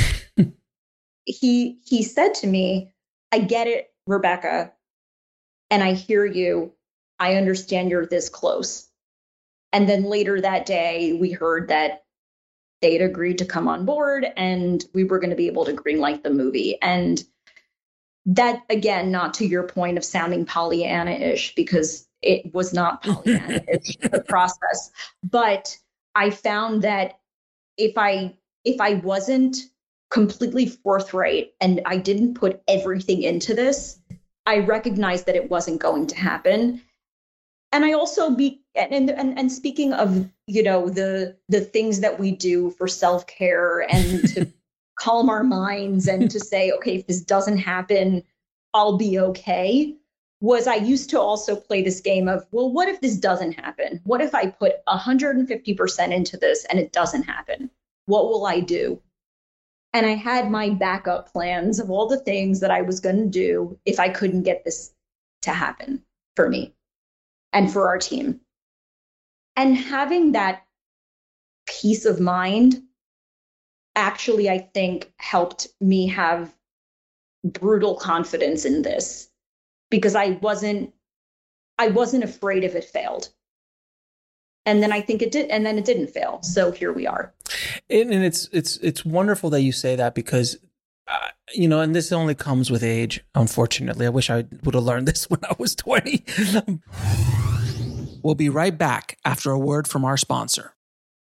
he said to me, I get it, Rebecca, and I hear you. I understand you're this close. And then later that day, we heard that they had agreed to come on board and we were going to be able to greenlight the movie. And that, again, not to your point of sounding Pollyanna-ish, because it was not Pollyanna-ish, the process. But I found that if I wasn't completely forthright and I didn't put everything into this, I recognized that it wasn't going to happen. And I also and speaking of, the things that we do for self-care and to calm our minds and to say, okay, if this doesn't happen, I'll be okay, was I used to also play this game of, well, what if this doesn't happen? What if I put 150% into this and it doesn't happen? What will I do? And I had my backup plans of all the things that I was going to do if I couldn't get this to happen for me and for our team. And having that peace of mind actually, I think, helped me have brutal confidence in this because I wasn't afraid if it failed. And then I think it did, and then it didn't fail. So here we are. And it's wonderful that you say that, because and this only comes with age, unfortunately. I wish I would have learned this when I was 20. We'll be right back after a word from our sponsor.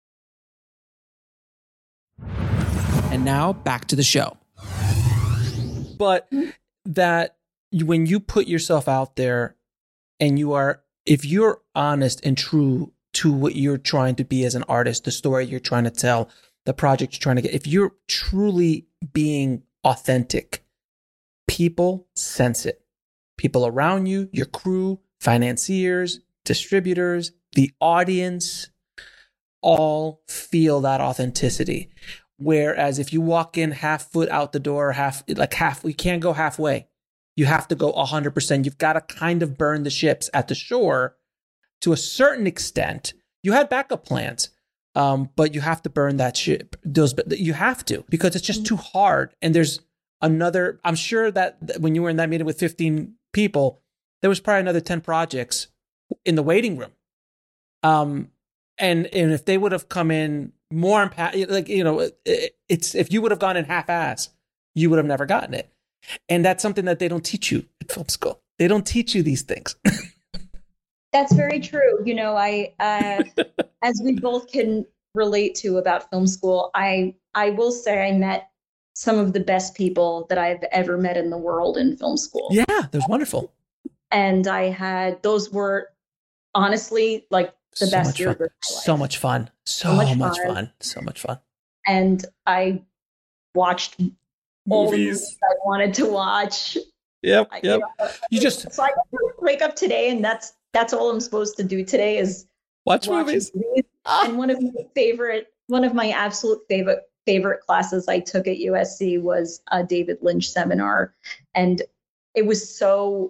And now back to the show. But that when you put yourself out there and if you're honest and true to what you're trying to be as an artist, the story you're trying to tell, the project you're trying to get, if you're truly being authentic, people sense it. People around you, your crew, financiers, distributors, the audience, all feel that authenticity. Whereas if you walk in half foot out the door, you can't go halfway. You have to go 100%. You've got to kind of burn the ships at the shore to a certain extent. You had backup plans, but you have to burn that ship. You have to, because it's just too hard. And there's I'm sure that when you were in that meeting with 15 people, there was probably another 10 projects in the waiting room. And if they would have come in more, if you would have gone in half-ass, you would have never gotten it. And that's something that they don't teach you at film school. They don't teach you these things. That's very true. I, as we both can relate to about film school, I will say I met some of the best people that I've ever met in the world in film school. Yeah, that was wonderful. And those were honestly like the best years of my life. So much fun. So much fun. And I watched all the movies I wanted to watch. Yep. So I wake up today, and that's all I'm supposed to do today is watch movies. And one of my absolute favorite classes I took at USC was a David Lynch seminar, and it was so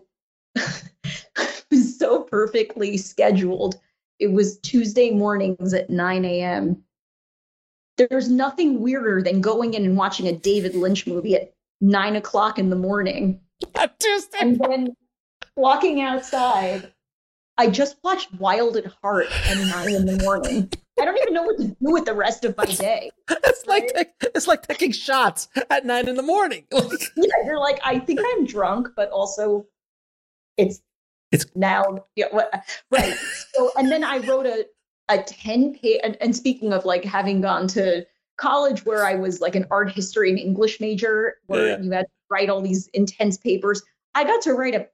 perfectly scheduled. It was Tuesday mornings at 9 a.m. There's nothing weirder than going in and watching a David Lynch movie at 9 o'clock in the morning. Tuesday. And then walking outside, I just watched Wild at Heart at 9 in the morning. I don't even know what to do with the rest of my day. It's like taking shots at 9 in the morning. Yeah, you're like, I think I'm drunk, but also it's now, right. So, and then I wrote a 10-page, and speaking of like having gone to college where I was like an art history and English major, where you had to write all these intense papers, I got to write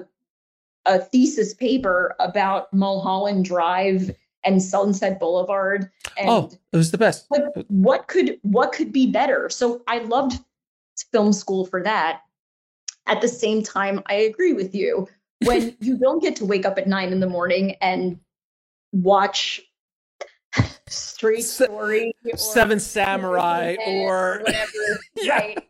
a thesis paper about Mulholland Drive and Sunset Boulevard. And it was the best. Like, what could be better? So I loved film school for that. At the same time, I agree with you. When you don't get to wake up at 9 in the morning and watch Straight Story, or Seven Samurai, or whatever, right?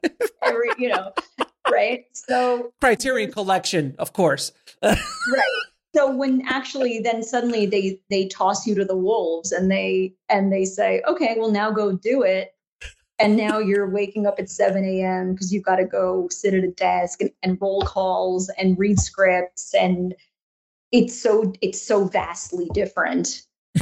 Right. So Criterion Collection, of course. Right. So when actually then suddenly they toss you to the wolves and they say, okay, well now go do it. And now you're waking up at 7 a.m. because you've got to go sit at a desk and roll calls and read scripts. And it's so vastly different.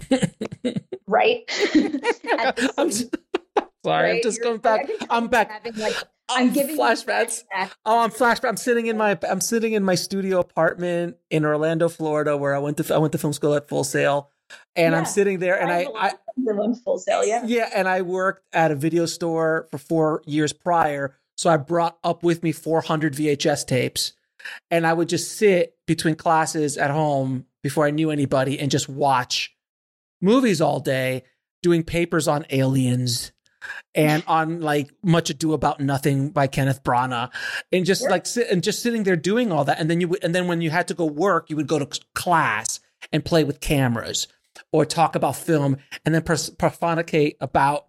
Right? I'm sorry, right? I'm just going back. I'm back. I'm giving flashbacks. I'm flashback. I'm sitting in my studio apartment in Orlando, Florida, where I went to film school at Full Sail. And I'm sitting there, and I Full Sail, and I worked at a video store for 4 years prior, so I brought up with me 400 VHS tapes, and I would just sit between classes at home before I knew anybody and just watch movies all day, doing papers on aliens and on like Much Ado About Nothing by Kenneth Branagh, and just sitting there doing all that, and then when you had to go work, you would go to class and play with cameras or talk about film, and then prophonicate about,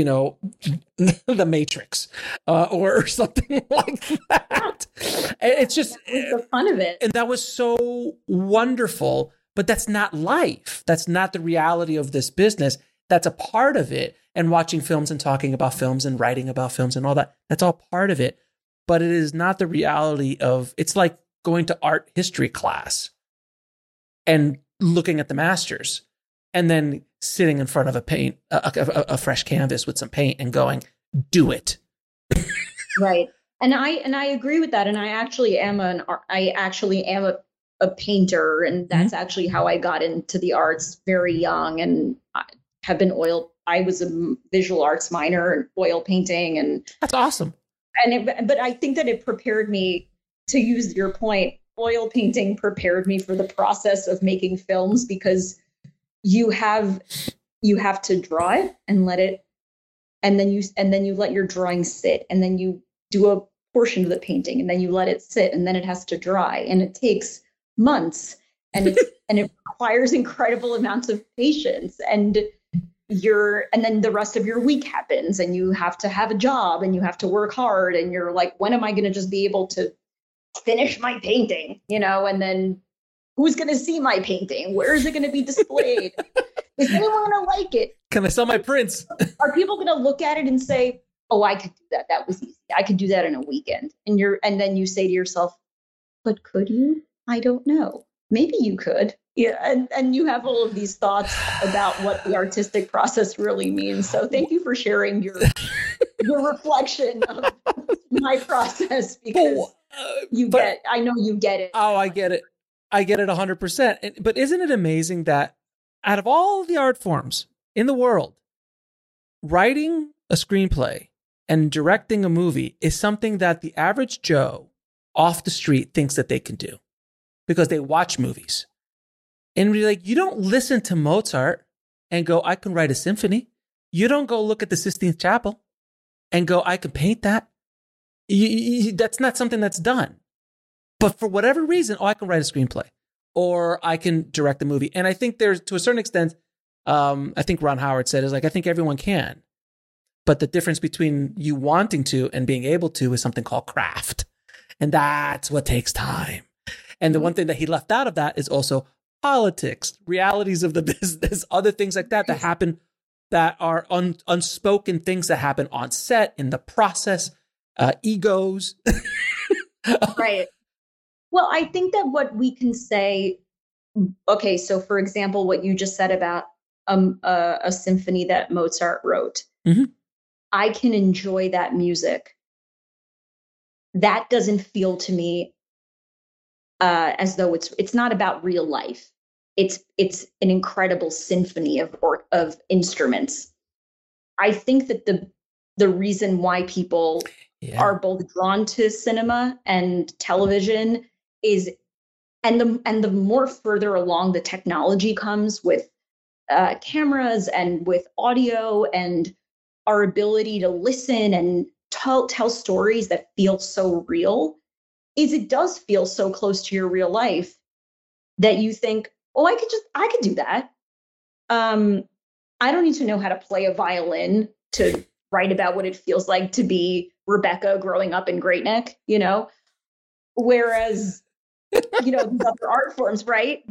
The Matrix or something like that. It's just the fun of it. And that was so wonderful, but that's not life. That's not the reality of this business. That's a part of it. And watching films and talking about films and writing about films and all that, that's all part of it. But it is not the reality of, it's like going to art history class and looking at the masters. and then sitting in front of a fresh canvas with some paint and going, do it. Right. And I agree with that. And I actually am a painter, and that's actually how I got into the arts very young, and I was a visual arts minor in oil painting, and that's awesome. But I think that it prepared me, to use your point, oil painting prepared me for the process of making films, because you have to draw it and let it, and then you let your drawing sit, and then you do a portion of the painting, and then you let it sit, and then it has to dry, and it takes months, and it requires incredible amounts of patience, and then the rest of your week happens, and you have to have a job, and you have to work hard, and you're like, when am I going to just be able to finish my painting, and then who's going to see my painting? Where is it going to be displayed? Is anyone going to like it? Can I sell my prints? Are people going to look at it and say, oh, I could do that. That was easy. I could do that in a weekend. And then you say to yourself, but could you? I don't know. Maybe you could. Yeah. And you have all of these thoughts about what the artistic process really means. So thank you for sharing your reflection of my process, because I know you get it. Oh, I get it. I get it 100%. But isn't it amazing that out of all the art forms in the world, writing a screenplay and directing a movie is something that the average Joe off the street thinks that they can do, because they watch movies. And we're like, you don't listen to Mozart and go, I can write a symphony. You don't go look at the Sistine Chapel and go, I can paint that. That's not something that's done. But for whatever reason, I can write a screenplay, or I can direct a movie. And I think there's, to a certain extent, I think Ron Howard said, is like, I think everyone can. But the difference between you wanting to and being able to is something called craft. And that's what takes time. And the one thing that he left out of that is also politics, realities of the business, other things like that happen, that are unspoken things that happen on set, in the process, egos. Right. Well, I think that what we can say, okay, so for example, what you just said about a symphony that Mozart wrote, I can enjoy that music. That doesn't feel to me as though it's not about real life. It's an incredible symphony of instruments. I think that the reason why people are both drawn to cinema and television is, and the more further along the technology comes with cameras and with audio and our ability to listen and tell stories that feel so real, is it does feel so close to your real life that you think, oh, I could do that. I don't need to know how to play a violin to write about what it feels like to be Rebecca growing up in Great Neck, whereas, these other art forms, right?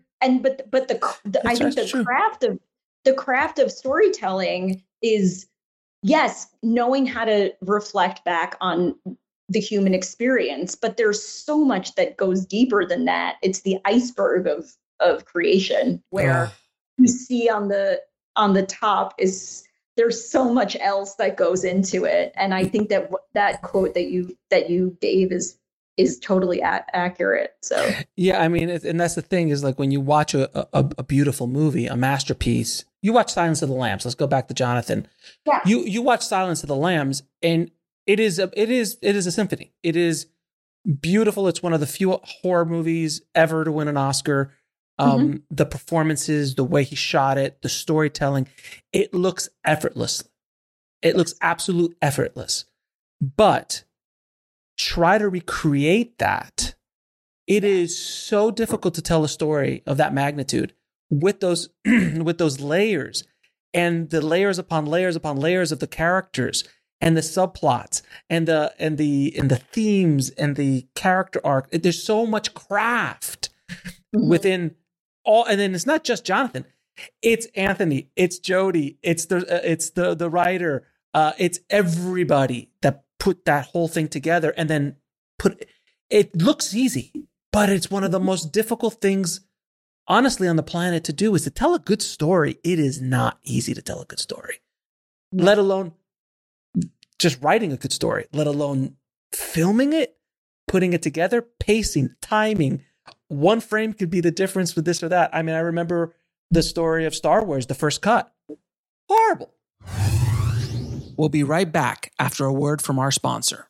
I think the craft of storytelling is, yes, knowing how to reflect back on the human experience, but there's so much that goes deeper than that. It's the iceberg of creation, where you see on the top is, there's so much else that goes into it. And I think that quote that you gave is totally accurate. So yeah, I mean, and that's the thing, is like, when you watch a beautiful movie, a masterpiece, you watch Silence of the Lambs. Let's go back to Jonathan. Yeah. You watch Silence of the Lambs, and it is a symphony. It is beautiful. It's one of the few horror movies ever to win an Oscar. The performances, the way he shot it, the storytelling, it looks effortless. It looks absolute effortless. But try to recreate that. It is so difficult to tell a story of that magnitude with those with those layers, and the layers upon layers upon layers of the characters, and the subplots, and the themes, and the character arc. There's so much craft within all. And then it's not just Jonathan; it's Anthony, it's Jody, it's the writer, it's everybody that put that whole thing together, and then it looks easy, but it's one of the most difficult things honestly on the planet to do is to tell a good story. It is not easy to tell a good story, let alone just writing a good story, let alone filming it, putting it together, pacing, timing. One frame could be the difference with this or that. I mean, I remember the story of Star Wars, the first cut. Horrible. We'll be right back after a word from our sponsor.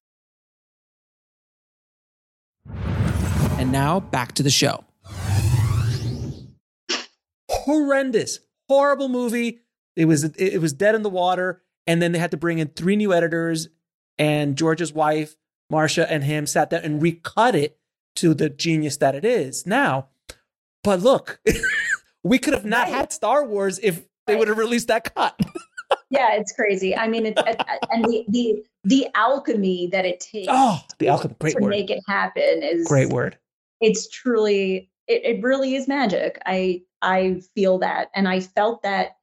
And now back to the show. Horrendous, horrible movie. It was dead in the water. And then they had to bring in 3 new editors, and George's wife, Marcia, and him sat down and recut it to the genius that it is now. But look, we could have not had Star Wars if they would have released that cut. Yeah, it's crazy. I mean, and the alchemy that it takes the alchemy, great to word. make it happen is Great word. It's truly, it really is magic. I feel that, and I feel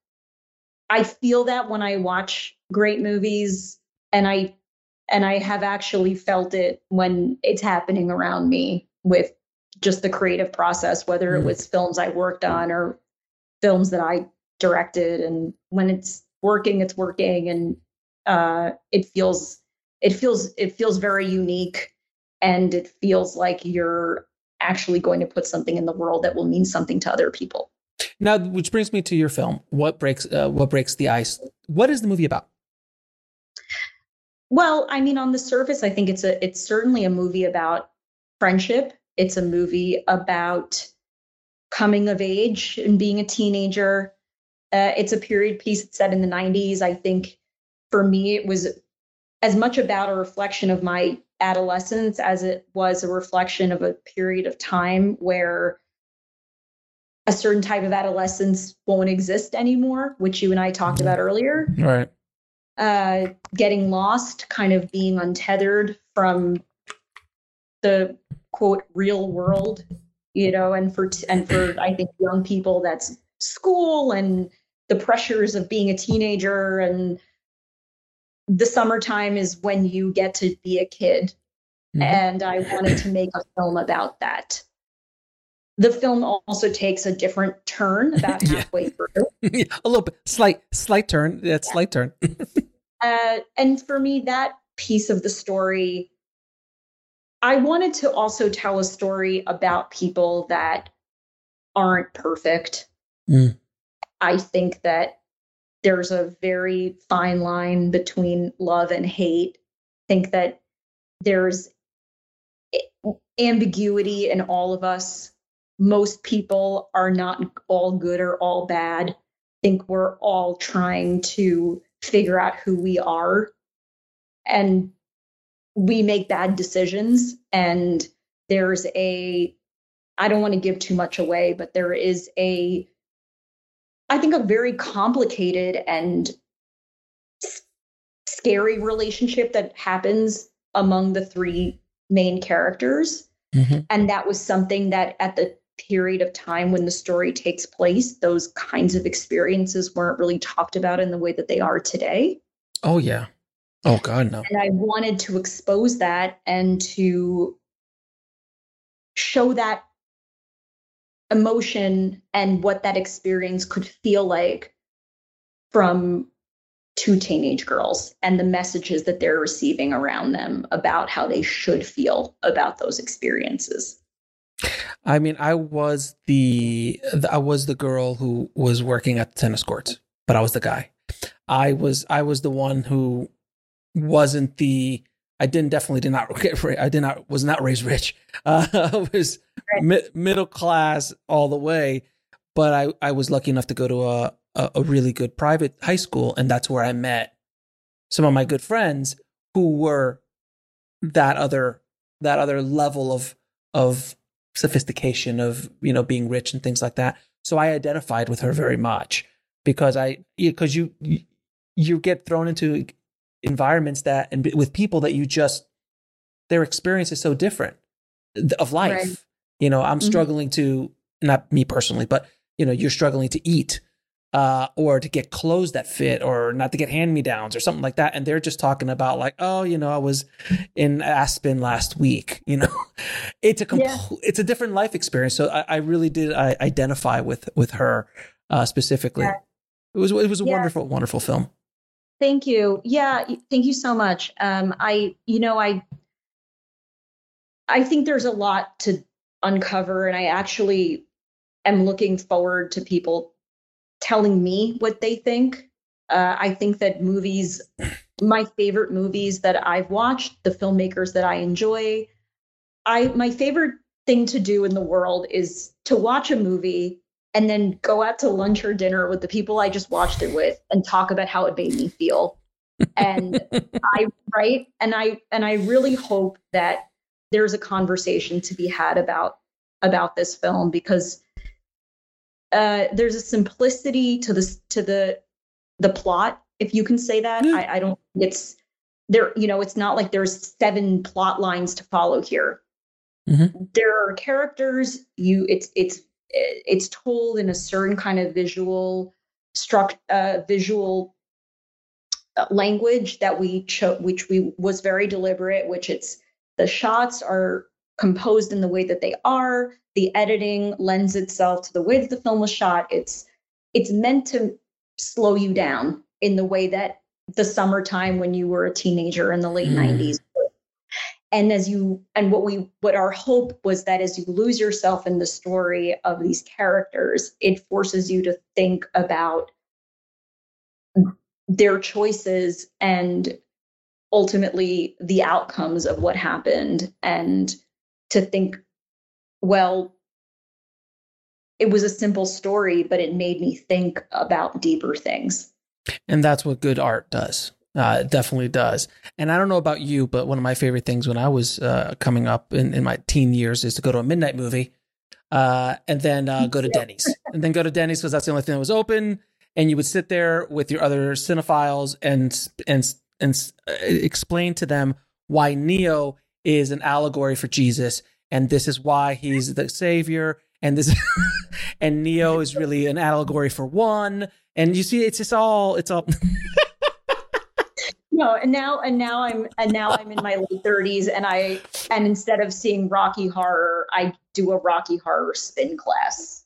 that when I watch great movies, and I have actually felt it when it's happening around me with just the creative process, whether it was films I worked on or films that I directed. And when it's working, it's working. And it feels very unique, and it feels like you're actually going to put something in the world that will mean something to other people. Now, which brings me to your film, What Breaks the Ice. What is the movie about? Well, I mean, on the surface, I think it's certainly a movie about friendship. It's a movie about coming of age and being a teenager. It's a period piece. It's set in the 90s. I think for me, it was as much about a reflection of my adolescence as it was a reflection of a period of time where a certain type of adolescence won't exist anymore, which you and I talked about earlier. Right. Getting lost, kind of being untethered from the quote real world, and for I think young people, that's school and the pressures of being a teenager, and the summertime is when you get to be a kid. Mm-hmm. And I wanted to make a film about that. The film also takes a different turn about halfway through. A little bit, slight turn. Yeah, slight turn. And for me, that piece of the story, I wanted to also tell a story about people that aren't perfect. Mm. I think that there's a very fine line between love and hate. I think that there's ambiguity in all of us. Most people are not all good or all bad. I think we're all trying to figure out who we are, and we make bad decisions. And there's I don't want to give too much away, but there is I think a very complicated and scary relationship that happens among the 3 main characters. Mm-hmm. And that was something that at the period of time when the story takes place, those kinds of experiences weren't really talked about in the way that they are today. Oh, yeah. Oh, God, no. And I wanted to expose that and to show that emotion and what that experience could feel like from 2 teenage girls and the messages that they're receiving around them about how they should feel about those experiences. I mean, I was the girl who was working at the tennis courts, but I was the guy. I was the one who wasn't the. Was not raised rich. I was middle class all the way, but I was lucky enough to go to a really good private high school, and that's where I met some of my good friends who were that other level of sophistication, of being rich and things like that. So I identified with her very much because you get thrown into environments and with people that their experience is so different of life. Right. I'm struggling to, not me personally, but you're struggling to eat. or to get clothes that fit, or not to get hand-me-downs or something like that. And they're just talking about like, oh, I was in Aspen last week. It's it's a different life experience. So I really did identify with her specifically. Yeah. It was a wonderful, wonderful film. Thank you. Yeah, thank you so much. I think there's a lot to uncover, and I actually am looking forward to people telling me what they think. I think that movies, my favorite movies that I've watched, the filmmakers that I enjoy, my favorite thing to do in the world is to watch a movie and then go out to lunch or dinner with the people I just watched it with and talk about how it made me feel. And I really hope that there's a conversation to be had about this film, because there's a simplicity to the plot, if you can say that. I don't. It's there. It's not like there's 7 plot lines to follow here. Mm-hmm. There are characters. It's told in a certain kind of visual language that we chose, which was very deliberate. The shots are composed in the way that they are. The editing lends itself to the way that the film was shot. It's meant to slow you down in the way that the summertime when you were a teenager in the late 90s. And what our hope was that as you lose yourself in the story of these characters, it forces you to think about their choices and ultimately the outcomes of what happened, and to think, well, it was a simple story, but it made me think about deeper things. And that's what good art does. It definitely does. And I don't know about you, but one of my favorite things when I was coming up in my teen years is to go to a midnight movie and then go to Denny's. And then go to Denny's because that's the only thing that was open. And you would sit there with your other cinephiles and explain to them why Neo is an allegory for Jesus. And this is why he's the savior. And this and Neo is really an allegory for one. And you see, it's all. No, and now I'm in my late 30s, and instead of seeing Rocky Horror, I do a Rocky Horror spin class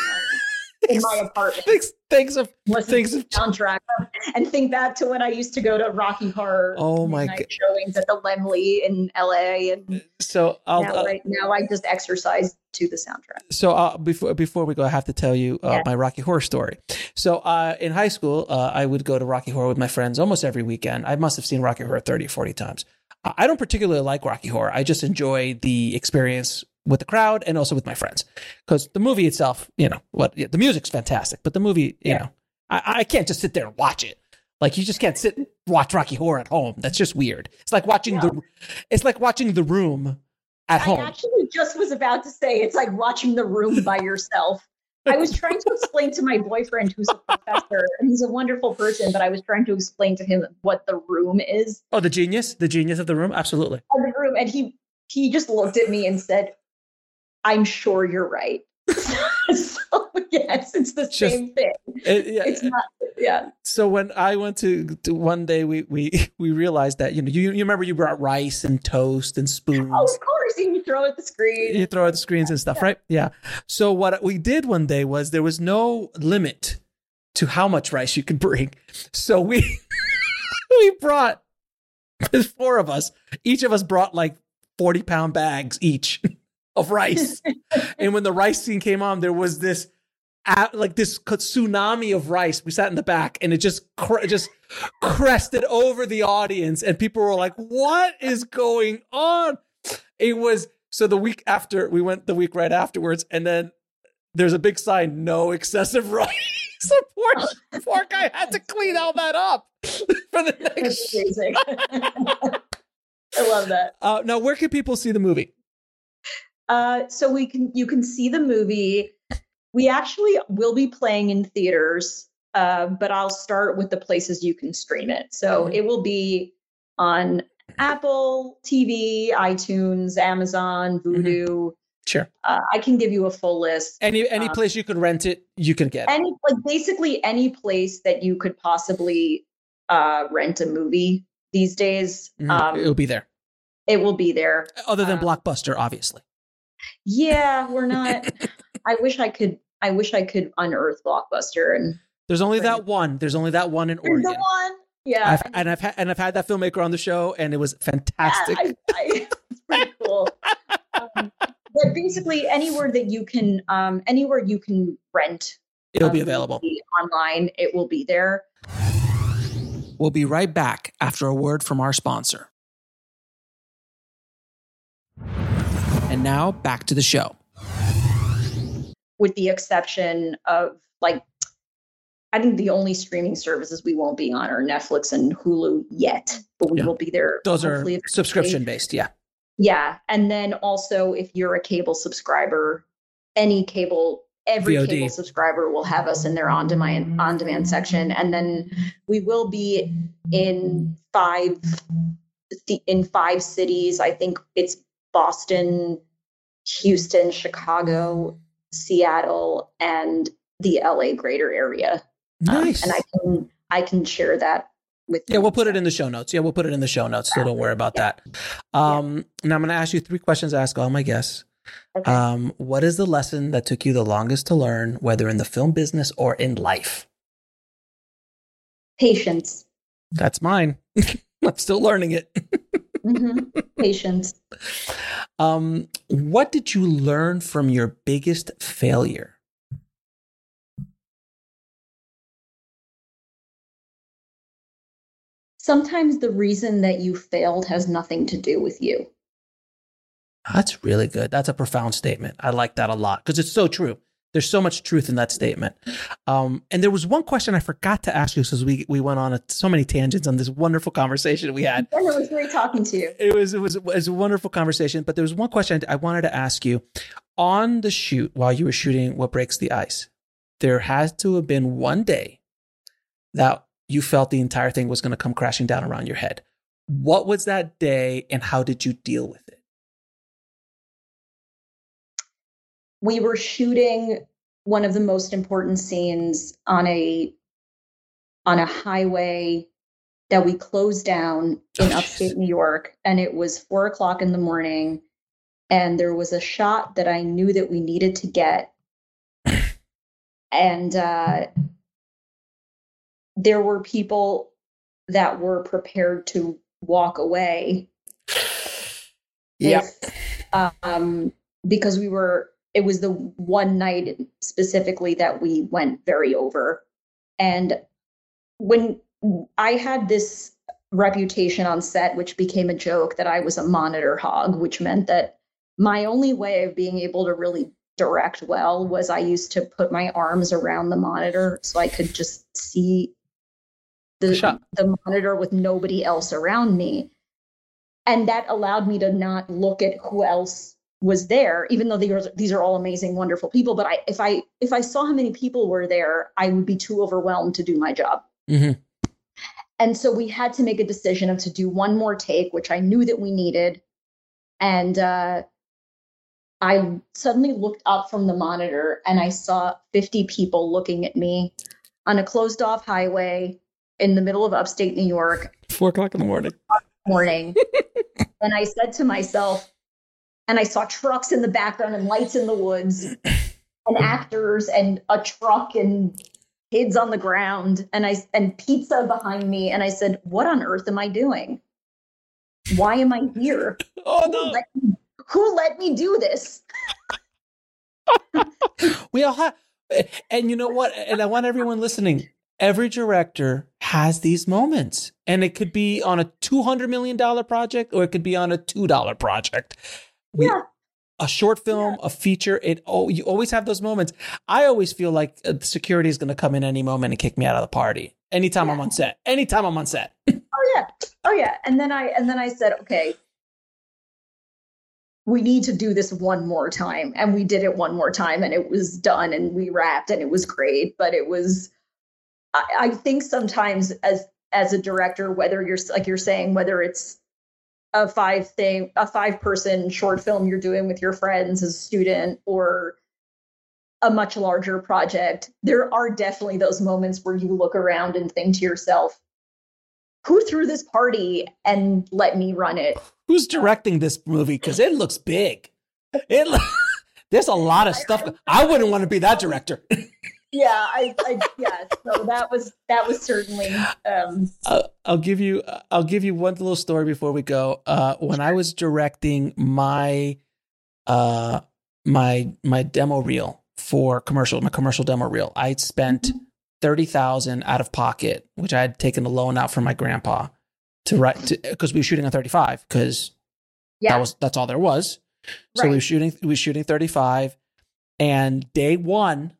in my apartment. Thanks of soundtrack and think back to when I used to go to Rocky Horror. Oh my god! Showings at the Laemmle in LA, and so now I just exercise to the soundtrack. So before we go, I have to tell you my Rocky Horror story. So in high school, I would go to Rocky Horror with my friends almost every weekend. I must have seen Rocky Horror 30 or 40 times. I don't particularly like Rocky Horror. I just enjoy the experience with the crowd and also with my friends, because the movie itself, the music's fantastic, but the movie, I can't just sit there and watch it. Like, you just can't sit and watch Rocky Horror at home. That's just weird. It's like watching The Room at home. I actually just was about to say it's like watching The Room by yourself. I was trying to explain to my boyfriend, who's a professor, and he's a wonderful person, but I was trying to explain to him what The Room is. Oh, the genius of The Room? Absolutely. The Room, and he just looked at me and said, "I'm sure you're right." So yes, it's the same thing. It's not. Yeah. So when I went to one day, we realized that you remember you brought rice and toast and spoons. Oh, of course, you throw at the screen. You throw at the screens and stuff, right? Yeah. So what we did one day was there was no limit to how much rice you could bring. So we brought, there's 4 of us. Each of us brought like 40-pound bags each of rice. And when the rice scene came on, there was this tsunami of rice. We sat in the back, and it just crested over the audience, and people were like, "What is going on?" It was so the week after we went, the week right afterwards, and then there's a big sign, "No excessive rice." The poor guy had to clean all that up for the next. That's amazing. I love that. Now, where can people see the movie? So you can see the movie. We actually will be playing in theaters, but I'll start with the places you can stream it. So it will be on Apple TV, iTunes, Amazon, Vudu. Sure. I can give you a full list. Any place you could rent it, you can get it. Basically any place that you could possibly rent a movie these days. It'll be there. It will be there. Other than Blockbuster, obviously. Yeah, we're not. I wish I could unearth Blockbuster, and there's only that one. There's only that one in Oregon. The one. Yeah. I've had that filmmaker on the show, and it was fantastic. Yeah, it's pretty cool. But basically, anywhere you can rent, it'll be available online. It will be there. We'll be right back after a word from our sponsor. And now back to the show. With the exception of I think the only streaming services we won't be on are Netflix and Hulu yet, but we will be there. Those are subscription based. Yeah. Yeah. And then also if you're a cable subscriber, every VOD. Cable subscriber will have us in their on-demand section. And then we will be in five cities. I think it's Boston, Houston, Chicago, Seattle, and the LA greater area. Nice. And I can share that with you. Yeah, we'll put it in the show notes. So don't worry about that. Now I'm going to ask you 3 questions I ask all my guests. Okay. What is the lesson that took you the longest to learn, whether in the film business or in life? Patience. That's mine. I'm still learning it. Patience. What did you learn from your biggest failure? Sometimes the reason that you failed has nothing to do with you. That's really good. That's a profound statement. I like that a lot because it's so true. There's so much truth in that statement. And there was one question I forgot to ask you because we went on so many tangents on this wonderful conversation we had. And it was great talking to you. It was a wonderful conversation. But there was one question I wanted to ask you. On the shoot, while you were shooting What Breaks the Ice, there has to have been one day that you felt the entire thing was going to come crashing down around your head. What was that day and how did you deal with it? We were shooting one of the most important scenes on a highway that we closed down in upstate New York. And it was 4:00 in the morning. And there was a shot that I knew that we needed to get. And there were people that were prepared to walk away. Yeah. Because it was the one night specifically that we went very over. And when I had this reputation on set, which became a joke, that I was a monitor hog, which meant that my only way of being able to really direct well was I used to put my arms around the monitor so I could just see the monitor with nobody else around me. And that allowed me to not look at who else was there, even though these are all amazing, wonderful people. But if I saw how many people were there, I would be too overwhelmed to do my job. Mm-hmm. And so we had to make a decision to do one more take, which I knew that we needed. And I suddenly looked up from the monitor and I saw 50 people looking at me on a closed off highway in the middle of upstate New York. 4:00 in the morning. And I said to myself, and I saw trucks in the background and lights in the woods and actors and a truck and kids on the ground and pizza behind me. And I said, what on earth am I doing? Why am I here? Oh, no. Who let me do this? We all have, and you know what? And I want everyone listening. Every director has these moments, and it could be on a $200 million project, or it could be on a $2 project. A short film, a feature. You always have those moments. I always feel like security is going to come in any moment and kick me out of the party. Anytime I'm on set. Oh yeah. And then I said, okay, we need to do this one more time. And we did it one more time, and it was done, and we wrapped, and it was great. But it was, I think sometimes as a director, whether you're like you're saying, whether it's a 5-person short film you're doing with your friends as a student, or a much larger project, there are definitely those moments where you look around and think to yourself, who threw this party and let me run it? Who's directing this movie? Because it looks big. There's a lot of stuff. I wouldn't want to be that director. Yeah, yeah. So that was certainly. I'll give you one little story before we go. When I was directing my demo reel for my commercial demo reel, I spent $30,000 out of pocket, which I had taken a loan out from my grandpa to write, because we were shooting on 35, because that's all there was. So we were shooting 35, and day one,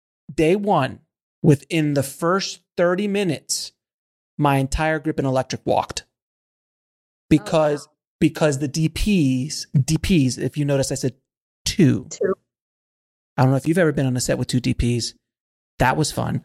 within the first 30 minutes, my entire grip and electric walked because the DPs, if you notice, I said two. I don't know if you've ever been on a set with two DPs. That was fun.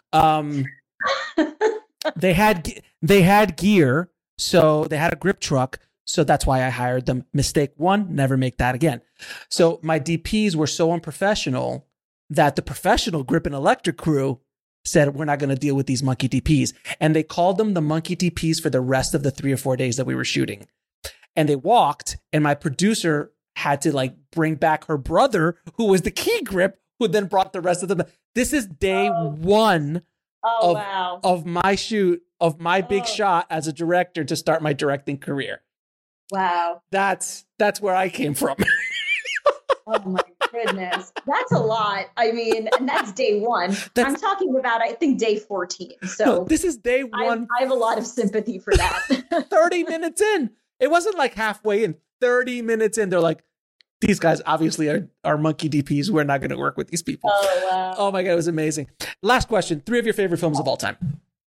They had gear, so they had a grip truck. So that's why I hired them. Mistake one, never make that again. So my DPs were so unprofessional that the professional grip and electric crew said, we're not going to deal with these monkey DPs. And they called them the monkey DPs for the rest of the 3 or 4 days that we were shooting. And they walked, and my producer had to bring back her brother, who was the key grip, who then brought the rest of them. This is day one of my shoot, of my big shot as a director to start my directing career. Wow. That's where I came from. Oh my goodness. That's a lot. I mean, and that's day one. I'm talking about, I think, day 14. So no, this is day one. I have a lot of sympathy for that. 30 minutes in. It wasn't like halfway in. 30 minutes in, they're like, these guys obviously are monkey DPs. We're not going to work with these people. Oh, wow. Oh my God, it was amazing. Last question. 3 of your favorite films of all time.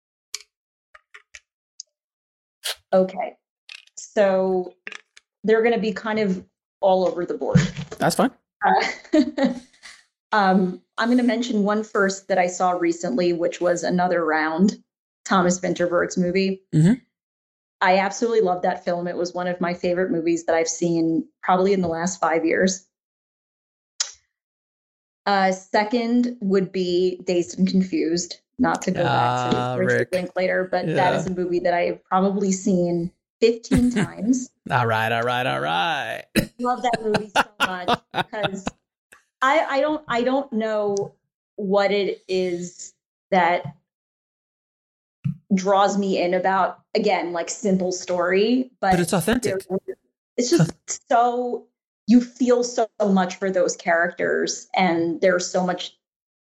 Okay. So they're going to be kind of all over the board. That's fine. I'm going to mention one first that I saw recently, which was Another Round, Thomas Vinterberg's movie. Mm-hmm. I absolutely love that film. It was one of my favorite movies that I've seen probably in the last 5 years. Second would be Dazed and Confused, not to go back to Richard Linklater, but that is a movie that I have probably seen 15 times. All right. Love that movie so much because I don't know what it is that draws me in about, again, simple story, but it's authentic. It's just so, you feel so much for those characters, and there's so much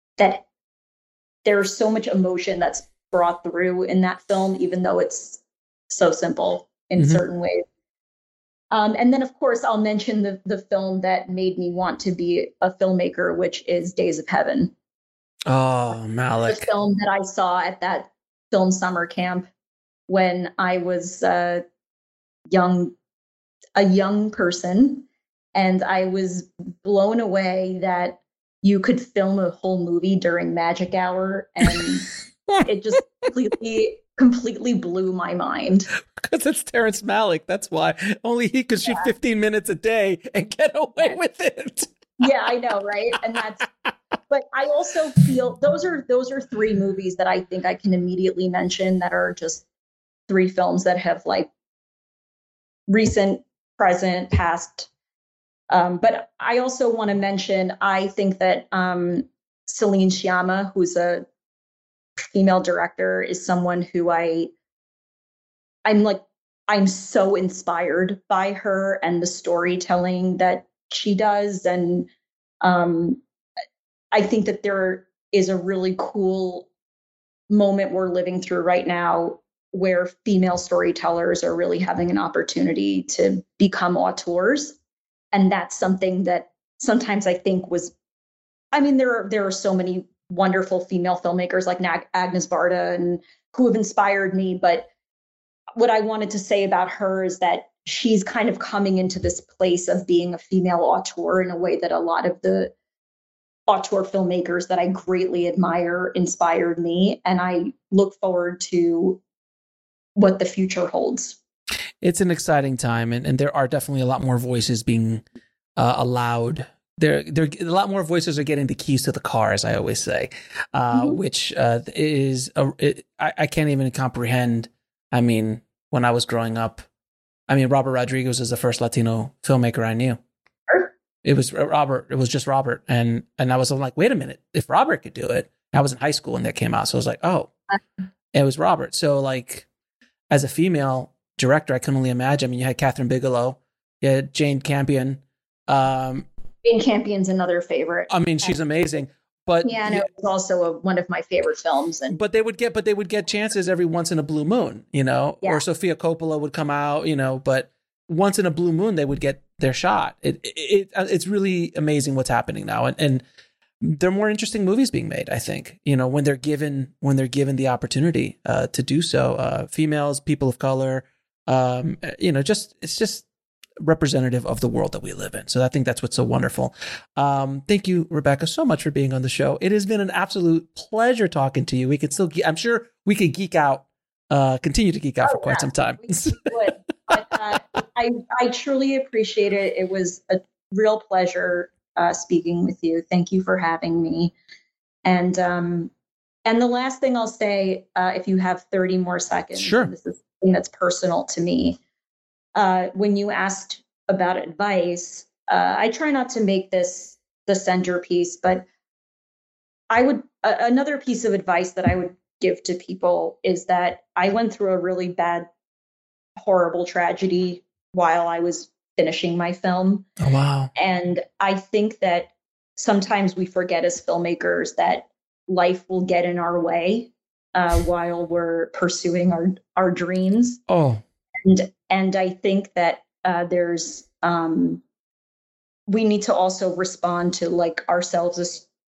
emotion that's brought through in that film, even though it's so simple in certain ways. And then, of course, I'll mention the film that made me want to be a filmmaker, which is Days of Heaven. Oh, Malik. The film that I saw at that film summer camp when I was a young person, and I was blown away that you could film a whole movie during magic hour, and it just completely blew my mind. Because it's Terrence Malick, that's why. Only he could shoot 15 minutes a day and get away with it. Yeah, I know, right? And but I also feel those are 3 movies that I think I can immediately mention that are just 3 films that have recent, present, past. But I also want to mention, I think that Celine Sciamma, who's a female director, is someone who I'm so inspired by her and the storytelling that she does. And I think that there is a really cool moment we're living through right now where female storytellers are really having an opportunity to become auteurs. And that's something that sometimes I think there are so many wonderful female filmmakers like Agnes Varda and who have inspired me. But what I wanted to say about her is that she's kind of coming into this place of being a female auteur in a way that a lot of the auteur filmmakers that I greatly admire inspired me. And I look forward to what the future holds. it's an exciting time, and there are definitely a lot more voices being allowed. There a lot more voices are getting the keys to the car, as I always say, which is I can't even comprehend. I mean, when I was growing up, I mean, Robert Rodriguez was the first Latino filmmaker I knew. It was Robert. It was just Robert, and I was like, wait a minute, if Robert could do it, I was in high school when that came out, so I was like, oh, it was Robert. So like, as a female director, I can only imagine. I mean, you had Catherine Bigelow, you had Jane Campion. Jane Campion's another favorite. I mean, she's amazing. But yeah, no, it's also one of my favorite films. But they would get chances every once in a blue moon, you know. Yeah. Or Sofia Coppola would come out, you know. But once in a blue moon, they would get their shot. It's really amazing what's happening now, and there are more interesting movies being made. I think, you know, when they're given the opportunity to do so. Females, people of color, you know, it's just representative of the world that we live in. So I think that's what's so wonderful. Thank you, Rebecca, so much for being on the show. It has been an absolute pleasure talking to you. We could still, I'm sure we could geek out, continue to geek out for quite some time. We would. But I truly appreciate it. It was a real pleasure speaking with you. Thank you for having me. And the last thing I'll say, if you have 30 more seconds, sure. This is something that's personal to me. When you asked about advice, I try not to make this the centerpiece, but another piece of advice that I would give to people is that I went through a really bad, horrible tragedy while I was finishing my film. Oh, wow. And I think that sometimes we forget as filmmakers that life will get in our way while we're pursuing our dreams. Oh. And I think that we need to also respond to ourselves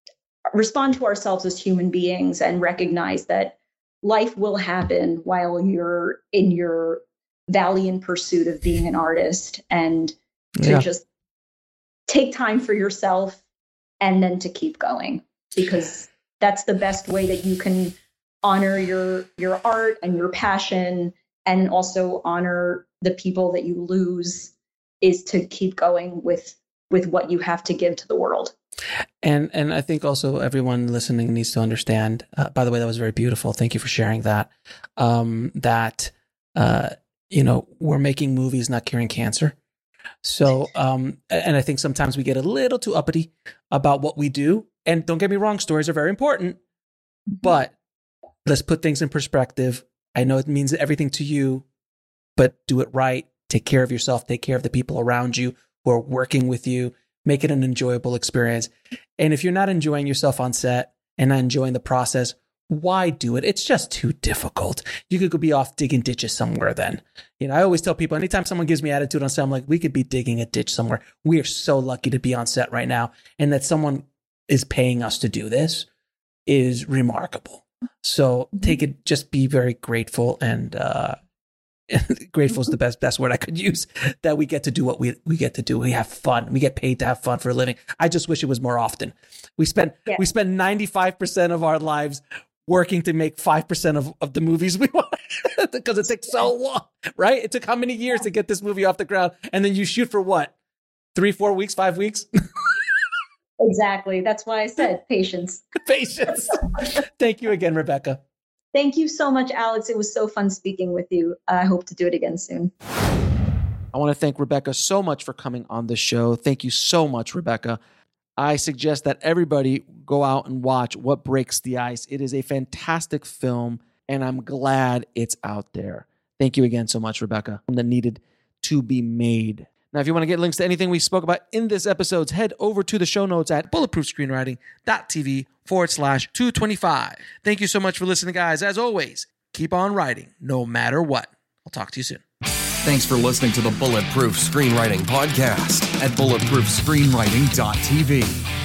as human beings and recognize that life will happen while you're in your valiant pursuit of being an artist, and to just take time for yourself and then to keep going, because that's the best way that you can honor your art and your passion, and also honor the people that you lose, is to keep going with what you have to give to the world. And I think also everyone listening needs to understand, by the way, that was very beautiful. Thank you for sharing that, you know, we're making movies, not curing cancer. So, and I think sometimes we get a little too uppity about what we do. And don't get me wrong, stories are very important, but let's put things in perspective. I know it means everything to you, but do it right. Take care of yourself. Take care of the people around you who are working with you. Make it an enjoyable experience. And if you're not enjoying yourself on set and not enjoying the process, why do it? It's just too difficult. You could go be off digging ditches somewhere then. You know, I always tell people, anytime someone gives me attitude on set, I'm like, we could be digging a ditch somewhere. We are so lucky to be on set right now. And that someone is paying us to do this is remarkable. So take it, just be very grateful, and grateful is the best word I could use, that we get to do what we get to do. We have fun. We get paid to have fun for a living. I just wish it was more often. We spend 95% of our lives working to make 5% of the movies we want, because it takes so long, right? It took how many years to get this movie off the ground? And then you shoot for what? 3, 4 weeks, 5 weeks? Exactly. That's why I said patience. Patience. Thank you again, Rebecca. Thank you so much, Alex. It was so fun speaking with you. I hope to do it again soon. I want to thank Rebecca so much for coming on the show. Thank you so much, Rebecca. I suggest that everybody go out and watch What Breaks the Ice. It is a fantastic film, and I'm glad it's out there. Thank you again so much, Rebecca. That needed to be made. Now, if you want to get links to anything we spoke about in this episode, head over to the show notes at bulletproofscreenwriting.tv/225. Thank you so much for listening, guys. As always, keep on writing, no matter what. I'll talk to you soon. Thanks for listening to the Bulletproof Screenwriting Podcast at bulletproofscreenwriting.tv.